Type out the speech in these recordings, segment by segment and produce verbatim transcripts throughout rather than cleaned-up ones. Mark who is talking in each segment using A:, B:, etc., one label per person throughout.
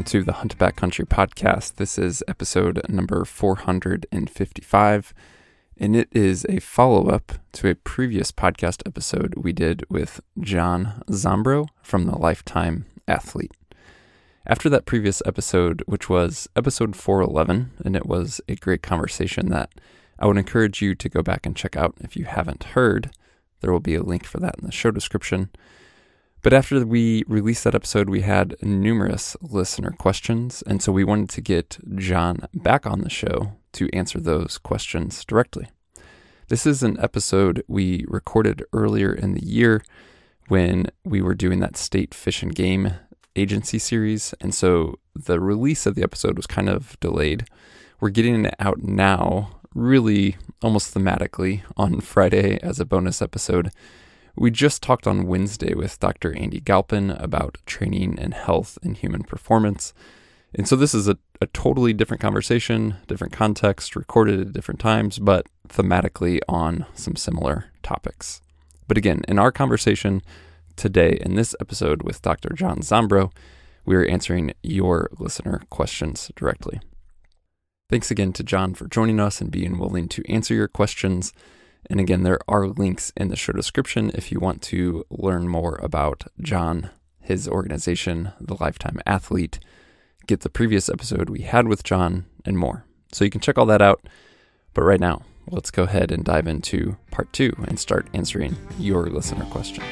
A: welcome to the Hunt Backcountry podcast. This is episode number four hundred fifty-five, and it is a follow-up to a previous podcast episode we did with John Zombro from the Lifetime Athlete. After that previous episode, which was episode four eleven, and it was a great conversation that I would encourage you to go back and check out if you haven't heard. There will be a link for that in the show description. But after we released that episode, we had numerous listener questions, and so we wanted to get John back on the show to answer those questions directly. This is an episode we recorded earlier in the year when we were doing that State Fish and Game Agency series, and so the release of the episode was kind of delayed. We're getting it out now, really almost thematically, on Friday as a bonus episode. We just talked on Wednesday with Doctor Andy Galpin about training and health and human performance. And so this is a, a totally different conversation, different context, recorded at different times, but thematically on some similar topics. But again, in our conversation today, in this episode with Doctor John Zombro, we are answering your listener questions directly. Thanks again to John for joining us and being willing to answer your questions. And again, there are links in the show description if you want to learn more about John, his organization, The Lifetime Athlete, get the previous episode we had with John, and more. So you can check all that out. But right now, let's go ahead and dive into part two and start answering your listener questions.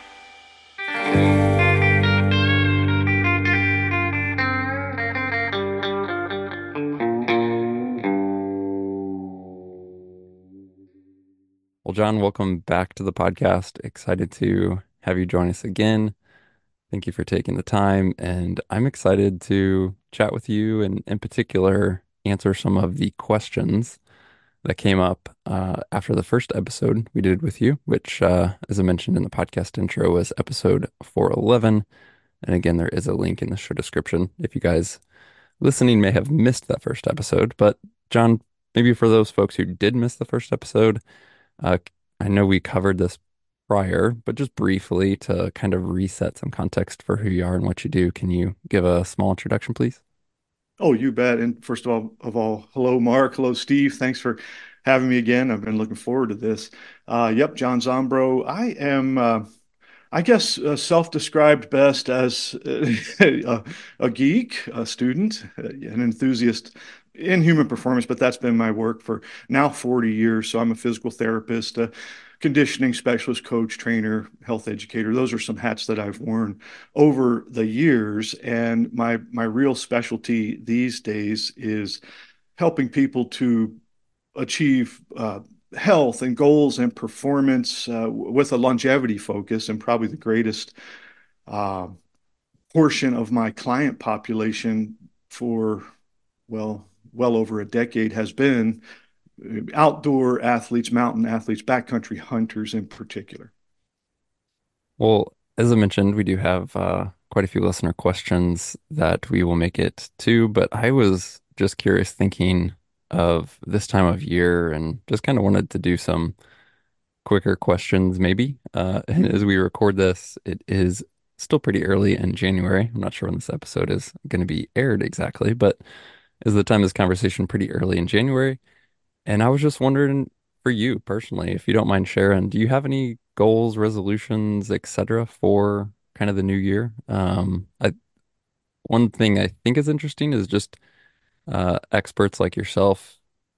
A: Well, John, welcome back to the podcast. Excited to have you join us again. Thank you for taking the time, and I'm excited to chat with you and in particular answer some of the questions that came up uh, after the first episode we did with you, which, uh, as I mentioned in the podcast intro, was episode four eleven. And again, there is a link in the show description if you guys listening may have missed that first episode. But John, maybe for those folks who did miss the first episode, Uh, I know we covered this prior, but just briefly to kind of reset some context for who you are and what you do, can you give a small introduction, please?
B: Oh, you bet. And first of all, of all, hello, Mark. Hello, Steve. Thanks for having me again. I've been looking forward to this. Uh, yep, John Zombro. I am, uh, I guess, uh, self-described best as uh, a, a geek, a student, uh, an enthusiast in human performance, but that's been my work for now forty years. So I'm a physical therapist, a conditioning specialist, coach, trainer, health educator. Those are some hats that I've worn over the years. And my my real specialty these days is helping people to achieve uh, health and goals and performance uh, with a longevity focus. And probably the greatest uh, portion of my client population for, well, well over a decade has been outdoor athletes, mountain athletes, backcountry hunters in particular.
A: Well, as I mentioned, we do have uh, quite a few listener questions that we will make it to, but I was just curious thinking of this time of year and just kind of wanted to do some quicker questions maybe. Uh, and as we record this, it is still pretty early in January. I'm not sure when this episode is going to be aired exactly, but is the time of this conversation pretty early in January. And I was just wondering for you personally, if you don't mind sharing, do you have any goals, resolutions, et cetera, for kind of the new year? Um, I, one thing I think is interesting is just uh, experts like yourself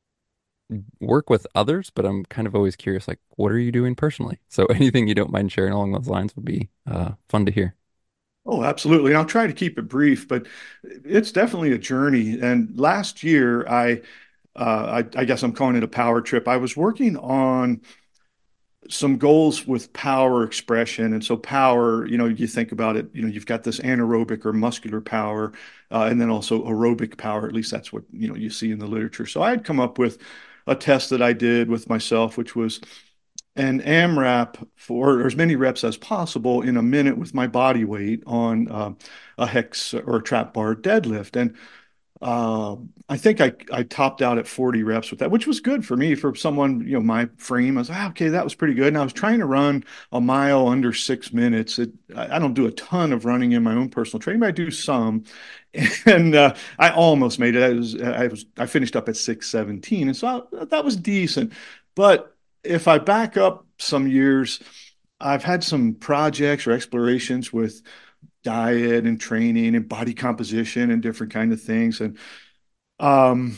A: work with others, but I'm kind of always curious, like, what are you doing personally? So anything you don't mind sharing along those lines would be uh, fun to hear.
B: Oh, absolutely. And I'll try to keep it brief, but it's definitely a journey. And last year, I, uh, I, I guess I'm calling it a power trip. I was working on some goals with power expression. And so power, you know, you think about it, you know, you've got this anaerobic or muscular power, uh, and then also aerobic power. At least that's what, you know, you see in the literature. So I had come up with a test that I did with myself, which was an AMRAP for or as many reps as possible in a minute with my body weight on uh, a hex or a trap bar deadlift. And Uh, I think I I topped out at forty reps with that, which was good for me for someone, you know, my frame. I was like, ah, okay, that was pretty good. And I was trying to run a mile under six minutes. It, I I don't do a ton of running in my own personal training, but I do some. And uh, I almost made it. I was I was I finished up at six seventeen, and so I, that was decent. But if I back up some years, I've had some projects or explorations with diet and training and body composition and different kind of things. And um,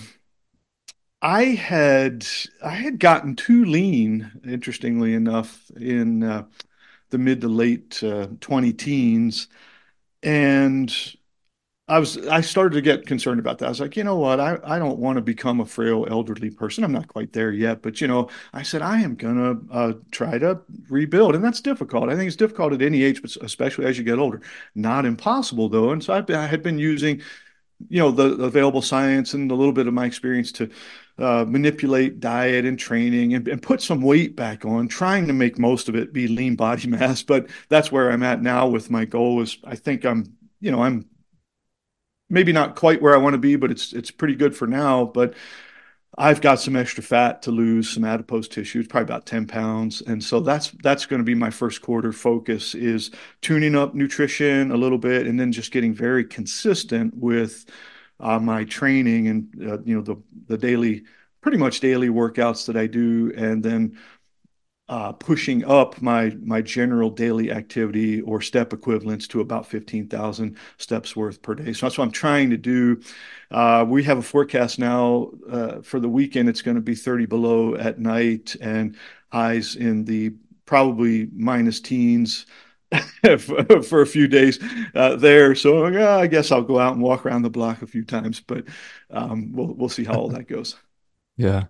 B: I had I had gotten too lean, interestingly enough, in uh, the mid to late uh, twenty teens, and I was I started to get concerned about that. I was like, you know what? I, I don't want to become a frail elderly person. I'm not quite there yet, but you know, I said I am gonna uh, try to rebuild, and that's difficult. I think it's difficult at any age, but especially as you get older. Not impossible though. And so I've been, I had been using, you know, the, the available science and a little bit of my experience to uh, manipulate diet and training and, and put some weight back on, trying to make most of it be lean body mass. But that's where I'm at now with my goal is I think I'm, you know, I'm maybe not quite where I want to be, but it's it's pretty good for now. But I've got some extra fat to lose, some adipose tissue, it's probably about ten pounds. And so that's that's going to be my first quarter focus is tuning up nutrition a little bit and then just getting very consistent with uh, my training and uh, you know the the daily pretty much daily workouts that I do and then uh, pushing up my my general daily activity or step equivalents to about fifteen thousand steps worth per day. So that's what I'm trying to do. Uh, we have a forecast now uh, for the weekend. It's going to be thirty below at night and highs in the probably minus teens for a few days uh, there. So uh, I guess I'll go out and walk around the block a few times, but um, we'll we'll see how all that goes.
A: Yeah.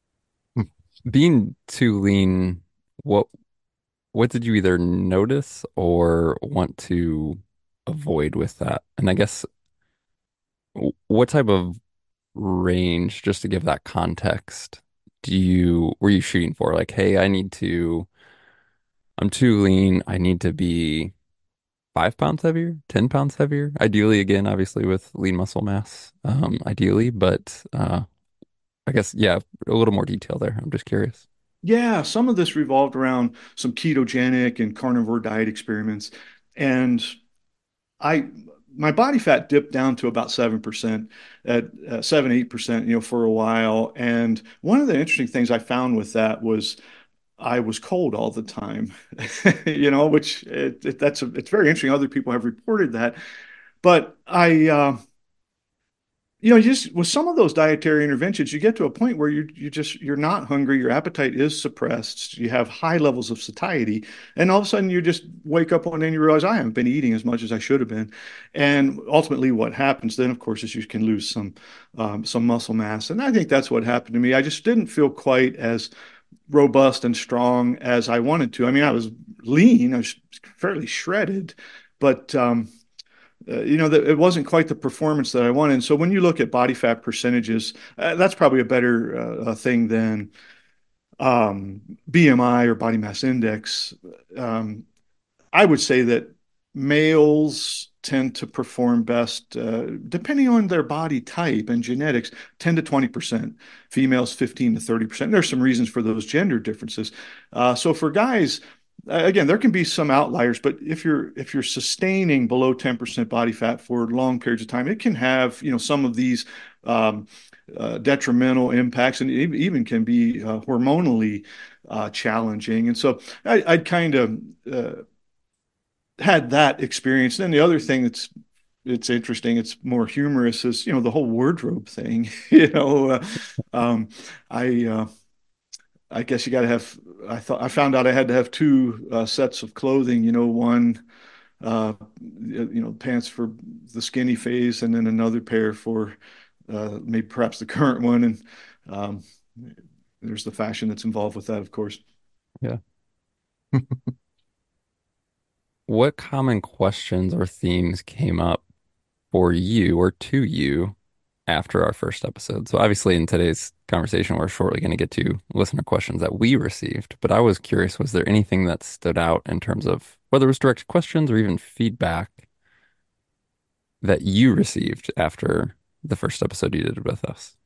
A: Being too lean, what what did you either notice or want to avoid with that? And I guess w- what type of range, just to give that context, do you were you shooting for? Like, hey, I need to, I'm too lean. I need to be five pounds heavier, ten pounds heavier. Ideally, again, obviously with lean muscle mass, um, ideally, but uh, I guess yeah, a little more detail there. I'm just curious.
B: Yeah, some of this revolved around some ketogenic and carnivore diet experiments. And I my body fat dipped down to about seven percent at uh, seven, eight percent, you know, for a while. And one of the interesting things I found with that was I was cold all the time, you know, which it, it, that's a, it's very interesting. Other people have reported that, but I, uh, you know, just with some of those dietary interventions, you get to a point where you you just you're not hungry, your appetite is suppressed, you have high levels of satiety, and all of a sudden you just wake up one day and you realize I haven't been eating as much as I should have been. And ultimately, what happens then, of course, is you can lose some um, some muscle mass, and I think that's what happened to me. I just didn't feel quite as robust and strong as I wanted to. I mean, I was lean, I was fairly shredded, but um, uh, you know, that it wasn't quite the performance that I wanted. And so when you look at body fat percentages, uh, that's probably a better uh, thing than um, B M I or body mass index. Um, I would say that males tend to perform best, uh, depending on their body type and genetics, ten to twenty percent, females fifteen to thirty percent. There's some reasons for those gender differences. Uh, so for guys, again, there can be some outliers, but if you're if you're sustaining below ten percent body fat for long periods of time, it can have, you know, some of these um, uh, detrimental impacts and it even can be uh, hormonally uh, challenging. And so I, I'd kind of uh, had that experience. Then the other thing that's it's interesting, it's more humorous is, you know, the whole wardrobe thing. You know, uh, um, I uh, I guess you got to have. I thought I found out I had to have two uh, sets of clothing. You know, one uh, you know pants for the skinny phase, and then another pair for uh, maybe perhaps the current one. And um, there's the fashion that's involved with that, of course.
A: Yeah. What common questions or themes came up for you or to you after our first episode? So obviously in today's conversation, we're shortly going to get to listener questions that we received, but I was curious, was there anything that stood out in terms of whether it was direct questions or even feedback that you received after the first episode you did with us?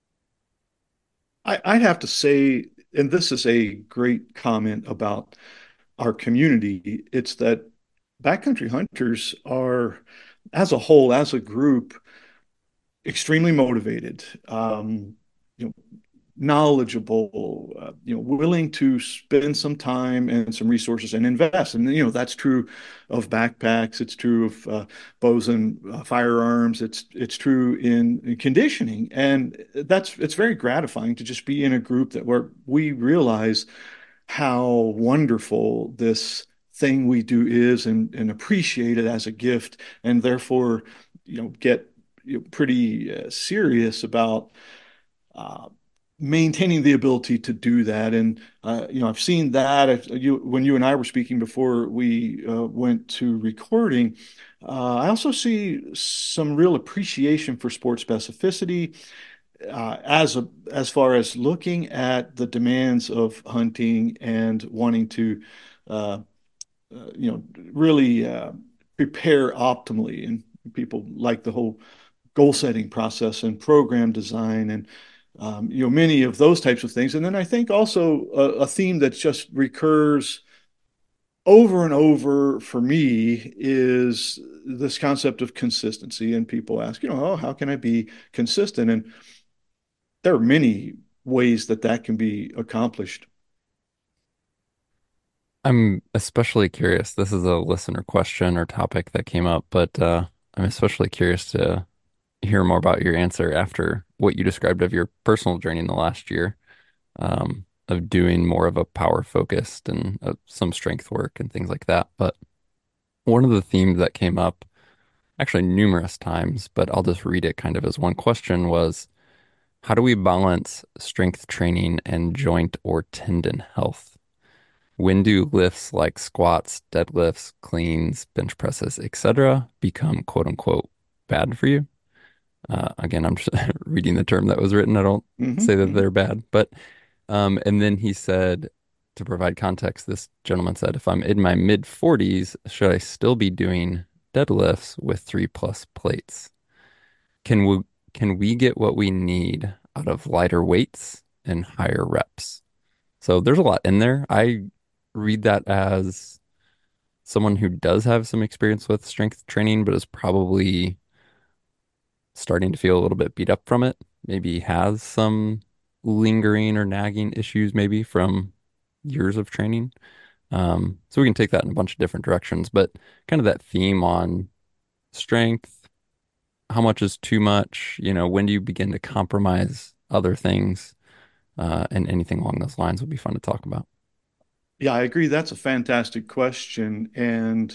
B: I, I'd have to say, and this is a great comment about our community, it's that backcountry hunters are, as a whole, as a group, extremely motivated, um, you know, knowledgeable, uh, you know, willing to spend some time and some resources and invest. And, you know, that's true of backpacks. It's true of uh, bows and uh, firearms. It's it's true in, in conditioning. And that's it's very gratifying to just be in a group that where we realize how wonderful this thing we do is and, and appreciate it as a gift and therefore, you know, get you know, pretty uh, serious about uh, maintaining the ability to do that. And uh, you know, I've seen that. I've, you, when you and I were speaking before we uh, went to recording, uh, I also see some real appreciation for sport specificity uh, as a, as far as looking at the demands of hunting and wanting to, uh, uh, you know, really uh, prepare optimally. And people like the whole goal setting process and program design and um, you know many of those types of things. And then I think also a, a theme that just recurs over and over for me is this concept of consistency. And people ask, you know, oh, how can I be consistent? And there are many ways that that can be accomplished.
A: I'm especially curious. This is a listener question or topic that came up, but uh, I'm especially curious to hear more about your answer after what you described of your personal journey in the last year, um, of doing more of a power focused and uh, some strength work and things like that. But one of the themes that came up actually numerous times, but I'll just read it kind of as one question was, how do we balance strength training and joint or tendon health? When do lifts like squats, deadlifts, cleans, bench presses, et cetera become quote unquote bad for you? Uh, again, I'm just reading the term that was written. I don't
B: Hmm
A: say that
B: hmm
A: they're bad, but um, and then he said, to provide context, this gentleman said, if I'm in my mid forties, should I still be doing deadlifts with three plus plates? Can we can we get what we need out of lighter weights and higher reps? So there's a lot in there. I read that as someone who does have some experience with strength training, but is probably starting to feel a little bit beat up from it. Maybe has some lingering or nagging issues, maybe from years of training. Um, so we can take that in a bunch of different directions, but kind of that theme on strength, how much is too much? You know, when do you begin to compromise other things? Uh, and anything along those lines would be fun to talk about.
B: Yeah, I agree. That's a fantastic question. And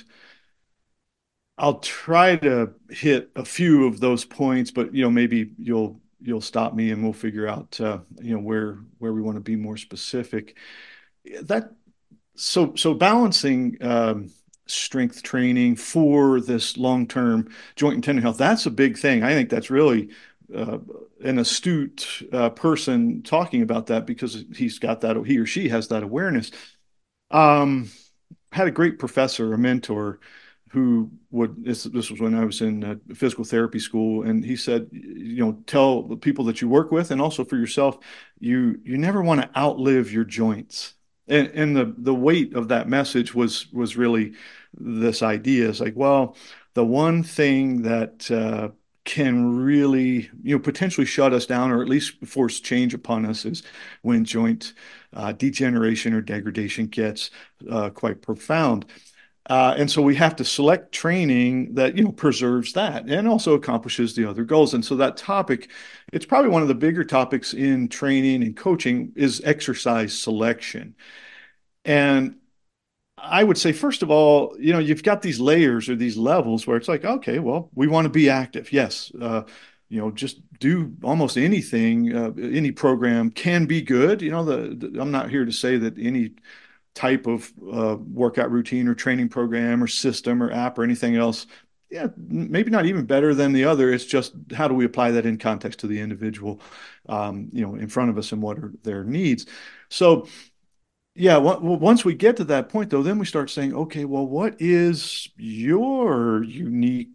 B: I'll try to hit a few of those points, but you know, maybe you'll you'll stop me and we'll figure out uh, you know where where we want to be more specific. That so so balancing um, strength training for this long-term joint and tendon health, that's a big thing. I think that's really uh, an astute uh, person talking about that because he's got that he or she has that awareness. Um, had a great professor, a mentor, who would this this was when I was in uh, physical therapy school, and he said, you know, tell the people that you work with, and also for yourself, you you never want to outlive your joints. And and the the weight of that message was was really this idea. It's like, well, the one thing that uh, can really, you know, potentially shut us down or at least force change upon us is when joint uh, degeneration or degradation gets uh, quite profound. Uh, and so we have to select training that, you know, preserves that and also accomplishes the other goals. And so that topic, it's probably one of the bigger topics in training and coaching is exercise selection. And I would say, first of all, you know, you've got these layers or these levels where it's like, okay, well, we want to be active. Yes. Uh, you know, just do almost anything. Uh, any program can be good. You know, the, the I'm not here to say that any type of uh, workout routine or training program or system or app or anything else, yeah, maybe not even better than the other. It's just how do we apply that in context to the individual, um, you know, in front of us and what are their needs. So, yeah, once we get to that point, though, then we start saying, okay, well, what is your unique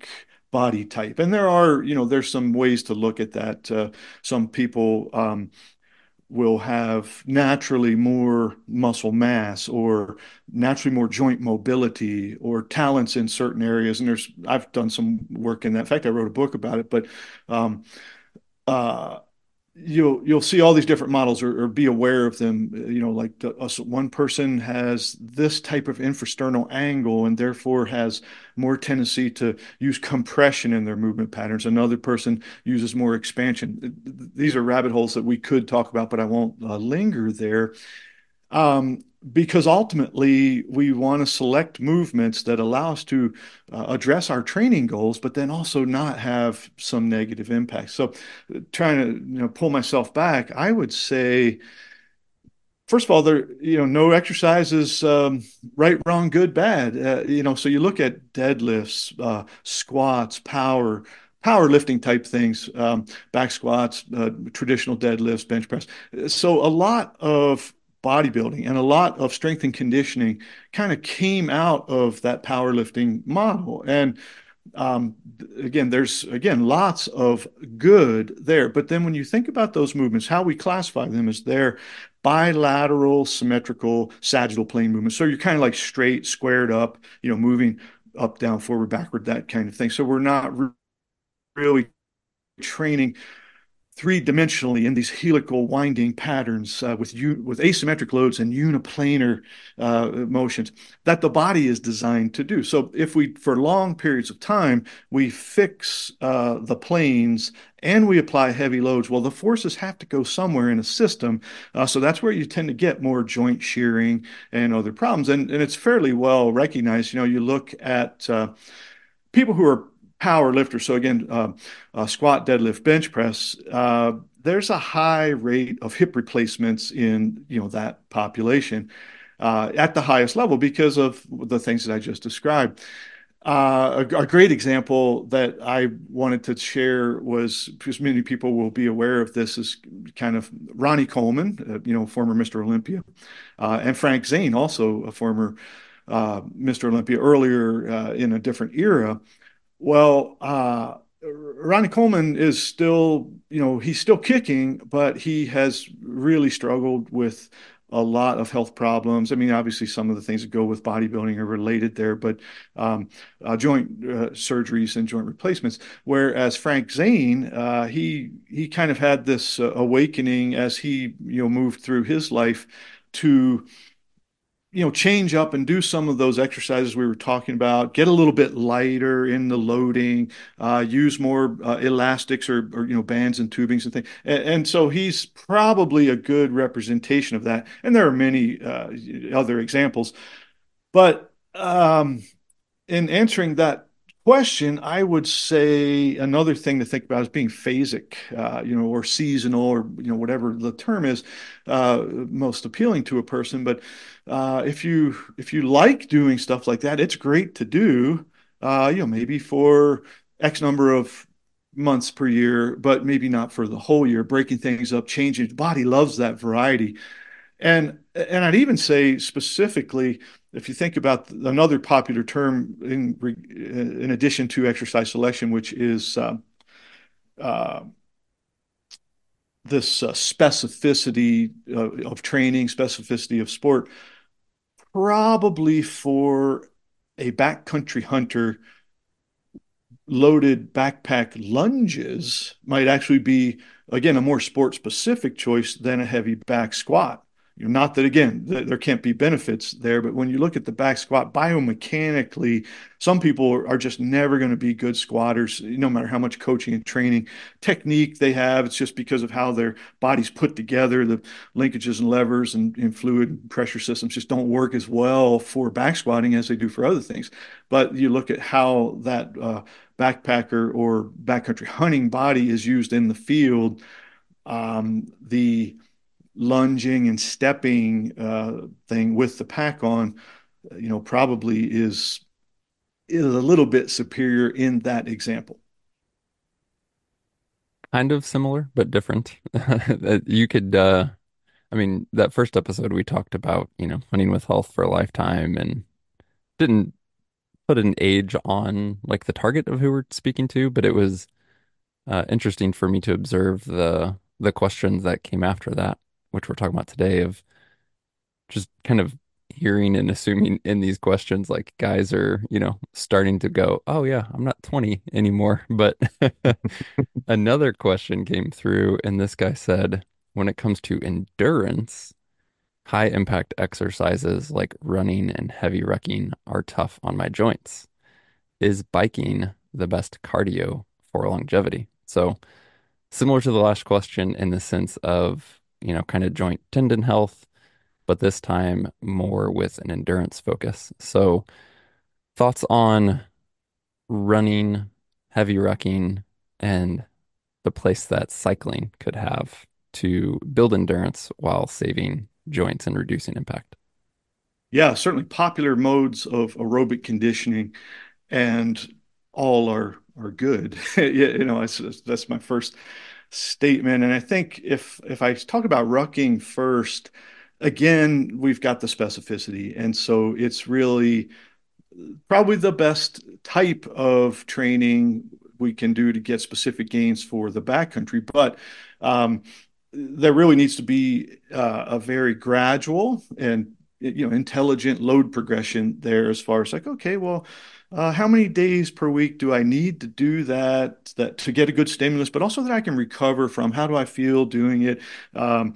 B: body type. And there are, you know, there's some ways to look at that. Uh, some people um, will have naturally more muscle mass or naturally more joint mobility or talents in certain areas. And there's, I've done some work in that. In fact, I wrote a book about it, but um, uh, you'll you'll see all these different models or, or be aware of them. You know, like the, us, one person has this type of infrasternal angle and therefore has more tendency to use compression in their movement patterns. Another person uses more expansion. These are rabbit holes that we could talk about, but I won't uh, linger there. Um, because ultimately we want to select movements that allow us to uh, address our training goals, but then also not have some negative impact. So, uh, trying to you know pull myself back, I would say, first of all, there you know no exercise is um, right, wrong, good, bad. Uh, you know, so you look at deadlifts, uh, squats, power. Power lifting type things, um, back squats, uh, traditional deadlifts, bench press. So a lot of bodybuilding and a lot of strength and conditioning kind of came out of that powerlifting model. And um, again, there's again lots of good there. But then when you think about those movements, how we classify them is they're bilateral, symmetrical, sagittal plane movements. So you're kind of like straight, squared up, you know, moving up, down, forward, backward, that kind of thing. So we're not re- really training three-dimensionally in these helical winding patterns uh, with u- with asymmetric loads and uniplanar uh, motions that the body is designed to do. So if we, for long periods of time, we fix uh, the planes and we apply heavy loads, well, the forces have to go somewhere in a system. Uh, so that's where you tend to get more joint shearing and other problems. And, and it's fairly well recognized. You know, you look at uh, people who are power lifters, so again, uh, uh, squat, deadlift, bench press, uh, there's a high rate of hip replacements in you know that population uh, at the highest level because of the things that I just described. Uh, a, a great example that I wanted to share was, because many people will be aware of this, is kind of Ronnie Coleman, uh, you know, former Mister Olympia, uh, and Frank Zane, also a former uh, Mister Olympia earlier uh, in a different era. Well, uh, Ronnie Coleman is still, you know, he's still kicking, but he has really struggled with a lot of health problems. I mean, obviously, some of the things that go with bodybuilding are related there, but um, uh, joint uh, surgeries and joint replacements. Whereas Frank Zane, uh, he he kind of had this uh, awakening as he, you know, moved through his life to you know, change up and do some of those exercises we were talking about, get a little bit lighter in the loading, uh, use more uh, elastics or, or, you know, bands and tubings and things. And, and so he's probably a good representation of that. And there are many uh, other examples. But um, in answering that question, I would say another thing to think about is being phasic, uh, you know, or seasonal, or you know, whatever the term is uh, most appealing to a person. But uh, if you if you like doing stuff like that, it's great to do. Uh, you know, maybe for X number of months per year, but maybe not for the whole year. Breaking things up, changing. The body loves that variety. And and I'd even say specifically, if you think about another popular term in in addition to exercise selection, which is uh, uh, this uh, specificity uh, of training, specificity of sport, probably for a backcountry hunter, loaded backpack lunges might actually be, again, a more sport specific choice than a heavy back squat. You know, not that, again, th- there can't be benefits there, but when you look at the back squat biomechanically, some people are, are just never going to be good squatters, no matter how much coaching and training technique they have. It's just because of how their body's put together. The linkages and levers and, and fluid and pressure systems just don't work as well for back squatting as they do for other things. But you look at how that uh, backpacker or backcountry hunting body is used in the field, um, the lunging and stepping uh, thing with the pack on, you know, probably is is a little bit superior in that example.
A: Kind of similar, but different. You could, uh, I mean, that first episode we talked about, you know, hunting with health for a lifetime and didn't put an age on like the target of who we're speaking to, but it was uh, interesting for me to observe the the questions that came after that, which we're talking about today, of just kind of hearing and assuming in these questions, like guys are, you know, starting to go, oh yeah, I'm not twenty anymore. But another question came through, and this guy said, when it comes to endurance, high impact exercises like running and heavy rucking are tough on my joints. Is biking the best cardio for longevity? So, similar to the last question in the sense of, you know, kind of joint tendon health, but this time more with an endurance focus. So, thoughts on running, heavy rucking, and the place that cycling could have to build endurance while saving joints and reducing impact.
B: Yeah, certainly popular modes of aerobic conditioning, and all are are good. Yeah, you know, that's, that's my first statement. And I think if if I talk about rucking first, again, we've got the specificity, and so it's really probably the best type of training we can do to get specific gains for the backcountry. But um, there really needs to be uh, a very gradual and you know intelligent load progression there, as far as like, okay, well, uh, how many days per week do I need to do that that to get a good stimulus, but also that I can recover from? How do I feel doing it? Um,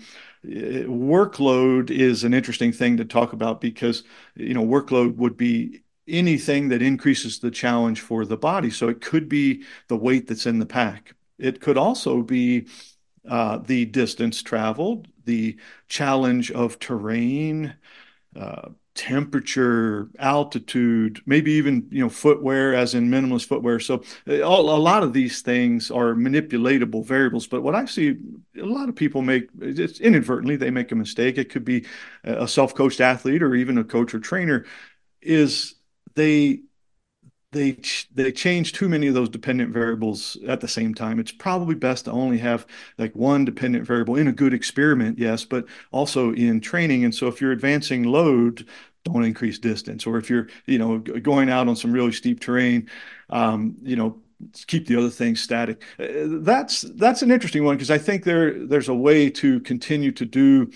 B: Workload is an interesting thing to talk about because you know workload would be anything that increases the challenge for the body. So it could be the weight that's in the pack. It could also be uh, the distance traveled, the challenge of terrain, uh, temperature, altitude, maybe even you know footwear, as in minimalist footwear. So uh, a lot of these things are manipulatable variables. But what I see a lot of people make, it's inadvertently they make a mistake. It could be a self-coached athlete or even a coach or trainer, is they they they change too many of those dependent variables at the same time. It's probably best to only have like one dependent variable in a good experiment, yes, but also in training. And so if you're advancing load, don't increase distance. Or if you're, you know, going out on some really steep terrain, um, you know, keep the other things static. Uh, That's that's an interesting one because I think there there's a way to continue to do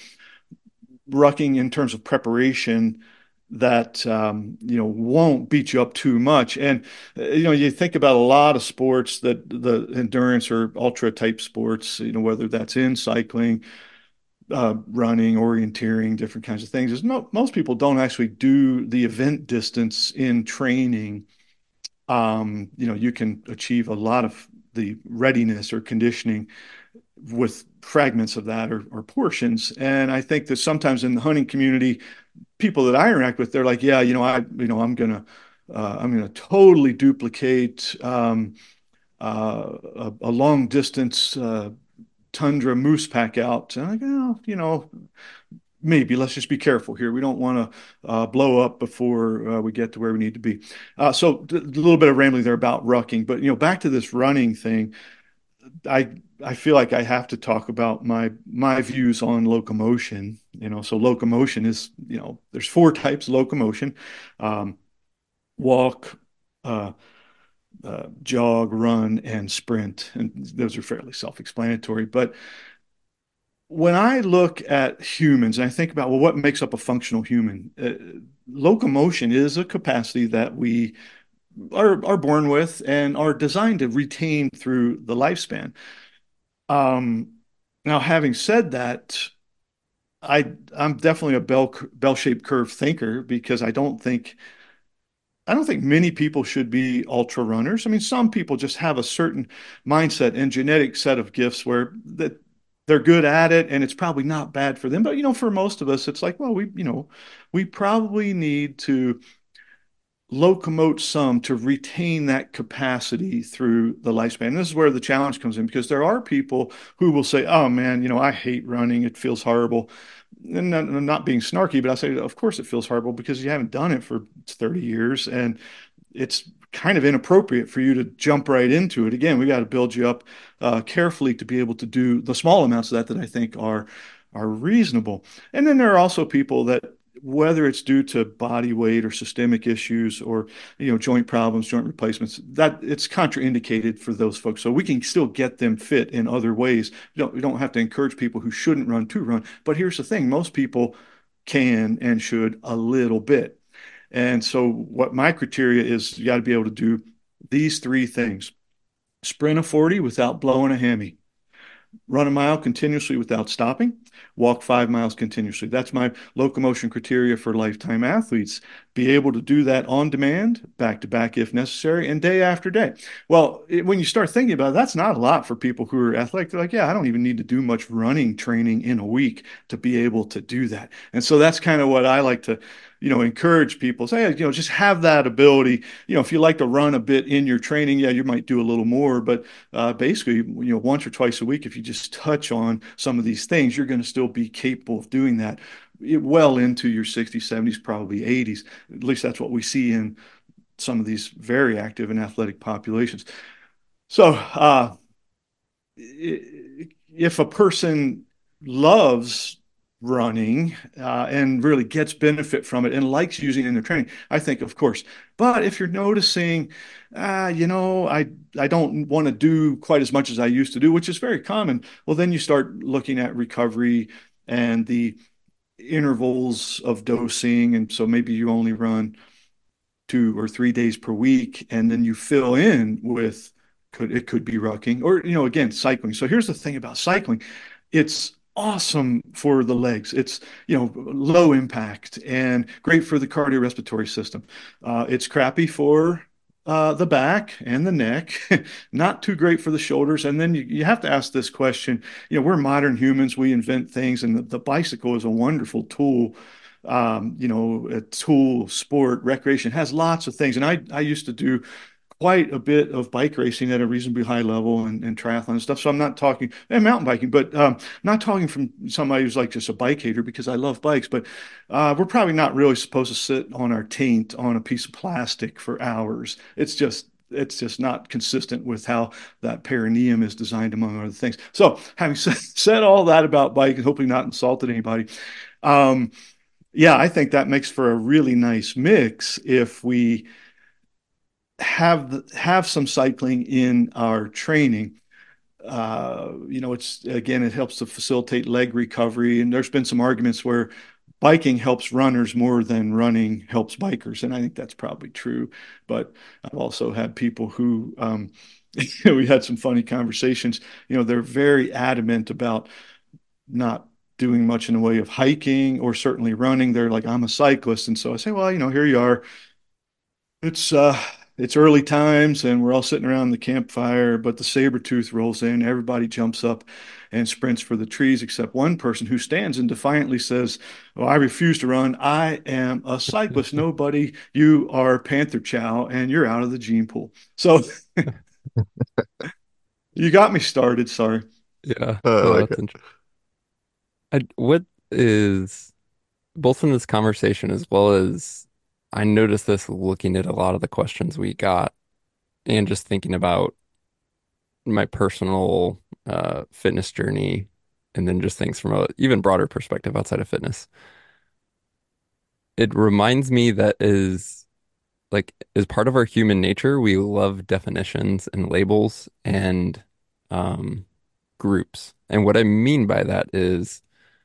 B: rucking in terms of preparation that um, you know won't beat you up too much. And uh, you know, you think about a lot of sports that the endurance or ultra type sports, you know, whether that's in cycling, uh, running, orienteering, different kinds of things. Is no, most people don't actually do the event distance in training. Um, you know, you can achieve a lot of the readiness or conditioning with fragments of that or, or portions. And I think that sometimes in the hunting community, people that I interact with, they're like, yeah, you know, I, you know, I'm gonna, uh, I'm gonna totally duplicate um, uh, a, a long distance uh, tundra moose pack out. And I go, oh, you know, maybe let's just be careful here. We don't want to uh, blow up before uh, we get to where we need to be. Uh, so a little bit of rambling there about rucking, but you know, back to this running thing. I I feel like I have to talk about my my views on locomotion. You know, so locomotion is, you know, there's four types of locomotion: um, walk, uh, uh, jog, run, and sprint. And those are fairly self-explanatory. But when I look at humans and I think about, well, what makes up a functional human? Uh, locomotion is a capacity that we are are born with and are designed to retain through the lifespan. Um, Now, having said that, I I'm definitely a bell bell-shaped curve thinker because I don't think I don't think many people should be ultra runners. I mean, some people just have a certain mindset and genetic set of gifts where that they're good at it and it's probably not bad for them. But you know, for most of us, it's like, well, we, you know, we probably need to locomote some to retain that capacity through the lifespan. And this is where the challenge comes in because there are people who will say, "Oh man, you know, I hate running. It feels horrible." And not, not being snarky, but I say, "Of course it feels horrible because you haven't done it for thirty years and it's kind of inappropriate for you to jump right into it. Again, we got to build you up uh, carefully to be able to do the small amounts of that that I think are are reasonable." And then there are also people that whether it's due to body weight or systemic issues or you know joint problems, joint replacements, that it's contraindicated for those folks. So we can still get them fit in other ways. You don't, we don't have to encourage people who shouldn't run to run. But here's the thing, most people can and should a little bit. And so what my criteria is, you got to be able to do these three things: sprint a forty without blowing a hammy, run a mile continuously without stopping, walk five miles continuously. That's my locomotion criteria for lifetime athletes. Be able to do that on demand, back to back if necessary, and day after day. Well, it, when you start thinking about it, that's not a lot for people who are athletic. They're like, yeah, I don't even need to do much running training in a week to be able to do that. And so that's kind of what I like to you know, encourage people. Say, you know, just have that ability. You know, if you like to run a bit in your training, yeah, you might do a little more, but uh, basically, you know, once or twice a week, if you just touch on some of these things, you're going to still be capable of doing that well into your sixties, seventies, probably eighties. At least that's what we see in some of these very active and athletic populations. So, uh, if a person loves running uh, and really gets benefit from it and likes using it in their training, I think, of course. But if you're noticing, uh, you know, I I don't want to do quite as much as I used to do, which is very common, well, then you start looking at recovery and the intervals of dosing. And so maybe you only run two or three days per week, and then you fill in with could it could be rucking or you know again cycling. So here's the thing about cycling, it's awesome for the legs. It's you know low impact and great for the cardiorespiratory system. Uh, it's crappy for uh, the back and the neck, not too great for the shoulders. And then you, you have to ask this question. You know, we're modern humans. We invent things, and the, the bicycle is a wonderful tool um, you know, a tool, sport, recreation, has lots of things. And I, I used to do quite a bit of bike racing at a reasonably high level and, and triathlon and stuff. So I'm not talking and mountain biking, but um, not talking from somebody who's like just a bike hater because I love bikes. But uh, we're probably not really supposed to sit on our taint on a piece of plastic for hours. It's just it's just not consistent with how that perineum is designed, among other things. So having said, said all that about bike and hopefully not insulted anybody, um, yeah, I think that makes for a really nice mix if we have the, have some cycling in our training. Uh, you know, it's again, it helps to facilitate leg recovery, and there's been some arguments where biking helps runners more than running helps bikers, and I think that's probably true. But I've also had people who um, we had some funny conversations. You know, they're very adamant about not doing much in the way of hiking or certainly running. They're like, I'm a cyclist. And so I say, well, you know, here you are. It's uh it's early times and we're all sitting around the campfire, but the saber tooth rolls in, everybody jumps up and sprints for the trees except one person who stands and defiantly says, "Oh, I refuse to run. I am a cyclist. Nobody, you are Panther Chow and you're out of the gene pool." So you got me started, sorry.
A: Yeah,
C: Uh, I
A: no,
C: like
A: that's
C: it.
A: interesting. I, what is both in this conversation as well as I noticed this looking at a lot of the questions we got and just thinking about my personal uh, fitness journey and then just things from a even broader perspective outside of fitness. It reminds me that is like as part of our human nature, we love definitions and labels and um, groups. And what I mean by that is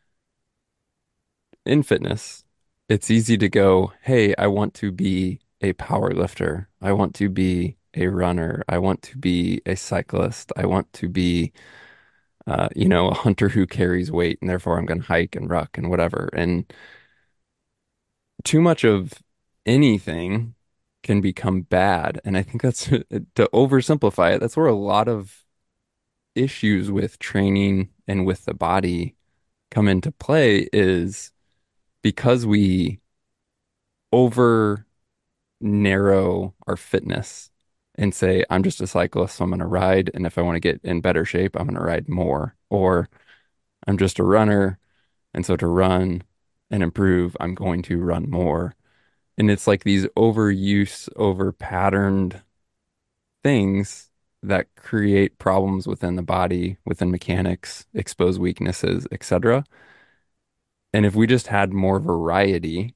A: in fitness, it's easy to go, hey, I want to be a power lifter. I want to be a runner. I want to be a cyclist. I want to be, uh, you know, a hunter who carries weight, and therefore I'm going to hike and ruck and whatever. And too much of anything can become bad. And I think that's to oversimplify it. That's where a lot of issues with training and with the body come into play is because we over narrow our fitness and say, I'm just a cyclist, so I'm going to ride. And if I want to get in better shape, I'm going to ride more. Or I'm just a runner. And so to run and improve, I'm going to run more. And it's like these overuse, over patterned things that create problems within the body, within mechanics, expose weaknesses, et cetera. And if we just had more variety,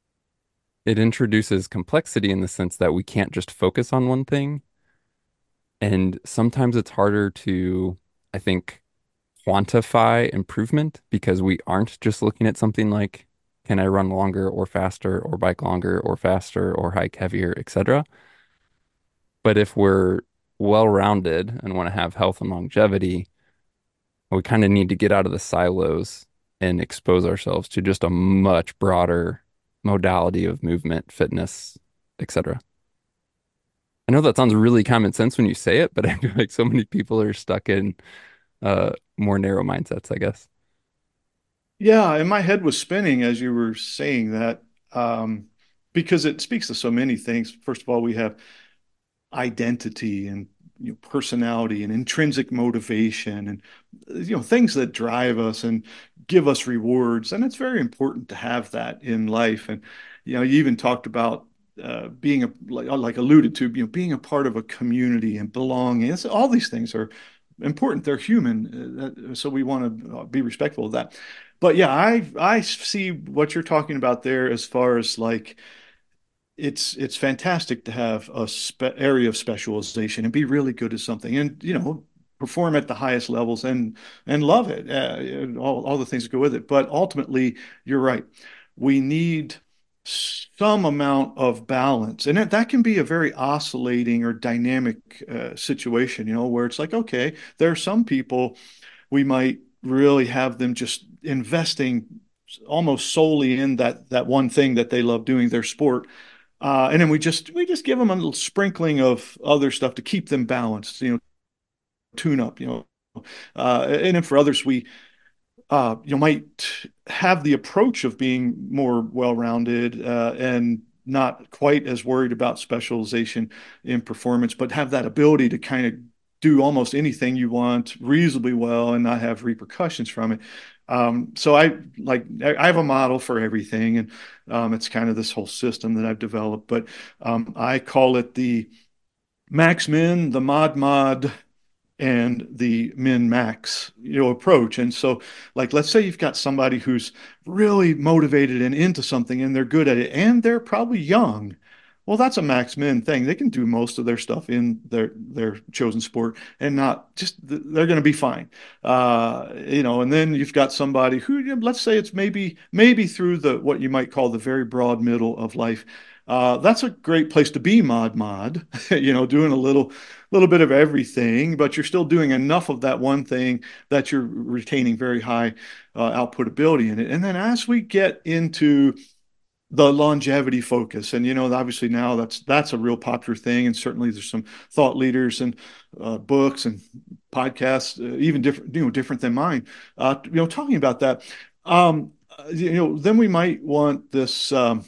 A: it introduces complexity in the sense that we can't just focus on one thing. And sometimes it's harder to, I think, quantify improvement because we aren't just looking at something like, can I run longer or faster or bike longer or faster or hike heavier, et cetera. But if we're well-rounded and want to have health and longevity, we kind of need to get out of the silos and expose ourselves to just a much broader modality of movement, fitness, et cetera. I know that sounds really common sense when you say it, but I feel like so many people are stuck in uh, more narrow mindsets, I guess.
B: Yeah, and my head was spinning as you were saying that, um, because it speaks to so many things. First of all, we have identity and you know, personality and intrinsic motivation and you know things that drive us and give us rewards, and it's very important to have that in life. And you know, you even talked about uh, being a like, like alluded to, you know, being a part of a community and belonging. It's, all these things are important. They're human, uh, so we want to be respectful of that. But yeah, I I see what you're talking about there as far as like it's it's fantastic to have a spe area of specialization and be really good at something and you know perform at the highest levels and and love it, uh, and all, all the things that go with it. But ultimately, you're right. We need some amount of balance, and that, that can be a very oscillating or dynamic uh, situation, you know, where it's like, okay, there are some people we might really have them just investing almost solely in that that one thing that they love doing, their sport, uh, and then we just we just give them a little sprinkling of other stuff to keep them balanced, you know, tune up, you know. Uh, and then for others, we uh, you know might have the approach of being more well-rounded uh, and not quite as worried about specialization in performance, but have that ability to kind of do almost anything you want reasonably well and not have repercussions from it. Um, so I like I have a model for everything, and um, it's kind of this whole system that I've developed. But um, I call it the Max Min, the Mod Mod, and the min max, you know, approach. And so, like, let's say you've got somebody who's really motivated and into something and they're good at it and they're probably young. Well, that's a max min thing. They can do most of their stuff in their their chosen sport and not just they're going to be fine. Uh, you know, and then you've got somebody who, you know, let's say it's maybe maybe through the what you might call the very broad middle of life. Uh, that's a great place to be mod mod, you know, doing a little little bit of everything, but you're still doing enough of that one thing that you're retaining very high uh, output ability in it. And then as we get into the longevity focus, and you know, obviously now that's that's a real popular thing, and certainly there's some thought leaders and uh, books and podcasts, uh, even different, you know, different than mine, uh, you know, talking about that. Um, you know, then we might want this. Um,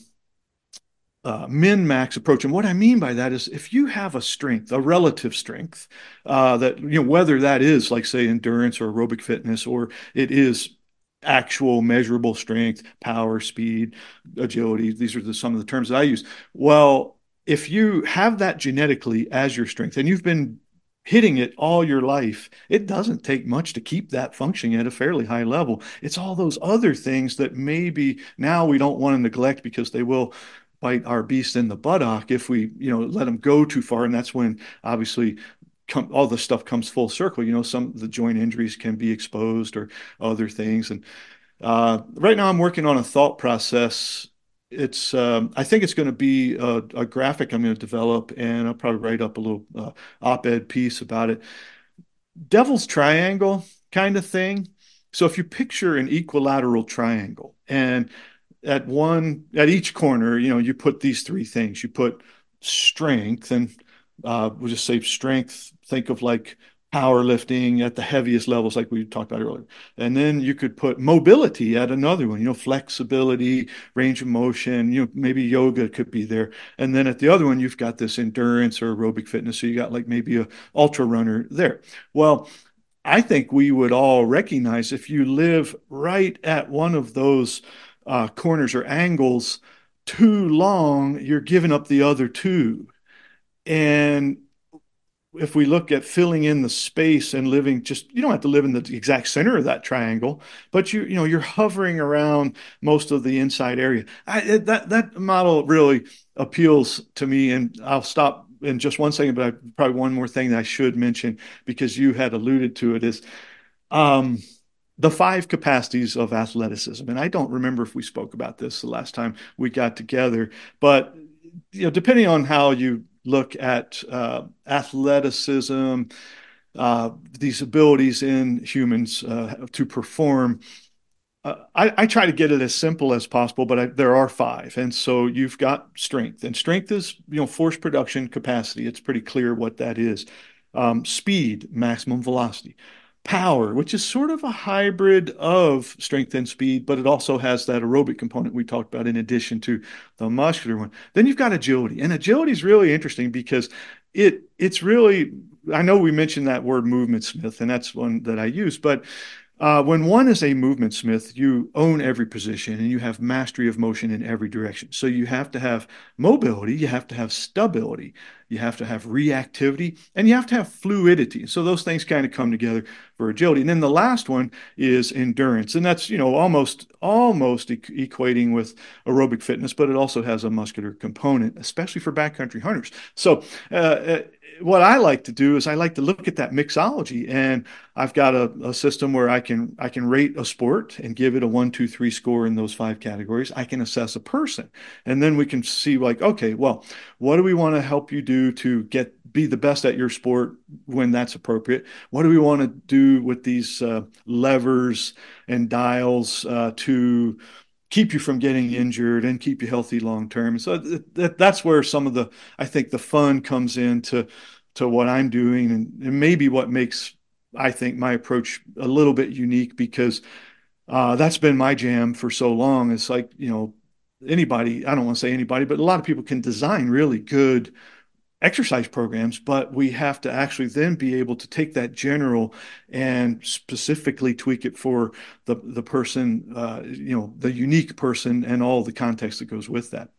B: uh, min-max approach. And what I mean by that is if you have a strength, a relative strength, uh, that, you know, whether that is like, say, endurance or aerobic fitness, or it is actual measurable strength, power, speed, agility, these are the, some of the terms that I use. Well, if you have that genetically as your strength and you've been hitting it all your life, it doesn't take much to keep that functioning at a fairly high level. It's all those other things that maybe now we don't want to neglect because they will bite our beast in the buttock if we, you know, let them go too far. And that's when obviously come, all the stuff comes full circle. You know, some of the joint injuries can be exposed or other things. And uh, right now I'm working on a thought process. It's um, I think it's going to be a, a graphic I'm going to develop, and I'll probably write up a little uh, op-ed piece about it. Devil's triangle kind of thing. So if you picture an equilateral triangle, and at one at each corner, you know, you put these three things. You put strength, and uh, we'll just say strength. Think of like powerlifting at the heaviest levels, like we talked about earlier. And then you could put mobility at another one. You know, flexibility, range of motion. You know, maybe yoga could be there. And then at the other one, you've got this endurance or aerobic fitness. So you got like maybe a ultra runner there. Well, I think we would all recognize if you live right at one of those uh, corners or angles too long, you're giving up the other two. And if we look at filling in the space and living just, you don't have to live in the exact center of that triangle, but you, you know, you're hovering around most of the inside area. I, that, that model really appeals to me. And I'll stop in just one second, but I, probably one more thing that I should mention because you had alluded to it is, um, the five capacities of athleticism. And I don't remember if we spoke about this the last time we got together, but you know, depending on how you look at uh, athleticism, uh, these abilities in humans uh, to perform, uh, I, I try to get it as simple as possible, but I, there are five. And so you've got strength, and strength is, you know, force production capacity. It's pretty clear what that is. Um, speed, maximum velocity. Power, which is sort of a hybrid of strength and speed, but it also has that aerobic component we talked about in addition to the muscular one. Then you've got agility, and agility is really interesting because it it's really, I know we mentioned that word movement smith, and that's one that I use, but uh, when one is a movement smith, you own every position and you have mastery of motion in every direction. So you have to have mobility, you have to have stability, you have to have reactivity, and you have to have fluidity. So those things kind of come together for agility. And then the last one is endurance, and that's, you know, almost almost e equating with aerobic fitness, but it also has a muscular component, especially for backcountry hunters. So uh, uh, what I like to do is I like to look at that mixology, and I've got a, a system where I can I can rate a sport and give it a one, two, three score in those five categories. I can assess a person, and then we can see like, okay, well, what do we want to help you do to get be the best at your sport when that's appropriate? What do we want to do with these uh, levers and dials uh, to keep you from getting injured and keep you healthy long term? So th th that's where some of the, I think the fun comes into to what I'm doing, and, and maybe what makes, I think, my approach a little bit unique because uh, that's been my jam for so long. It's like, you know, anybody, I don't want to say anybody, but a lot of people can design really good exercise programs, but we have to actually then be able to take that general and specifically tweak it for the the person, uh, you know, the unique person and all the context that goes with that.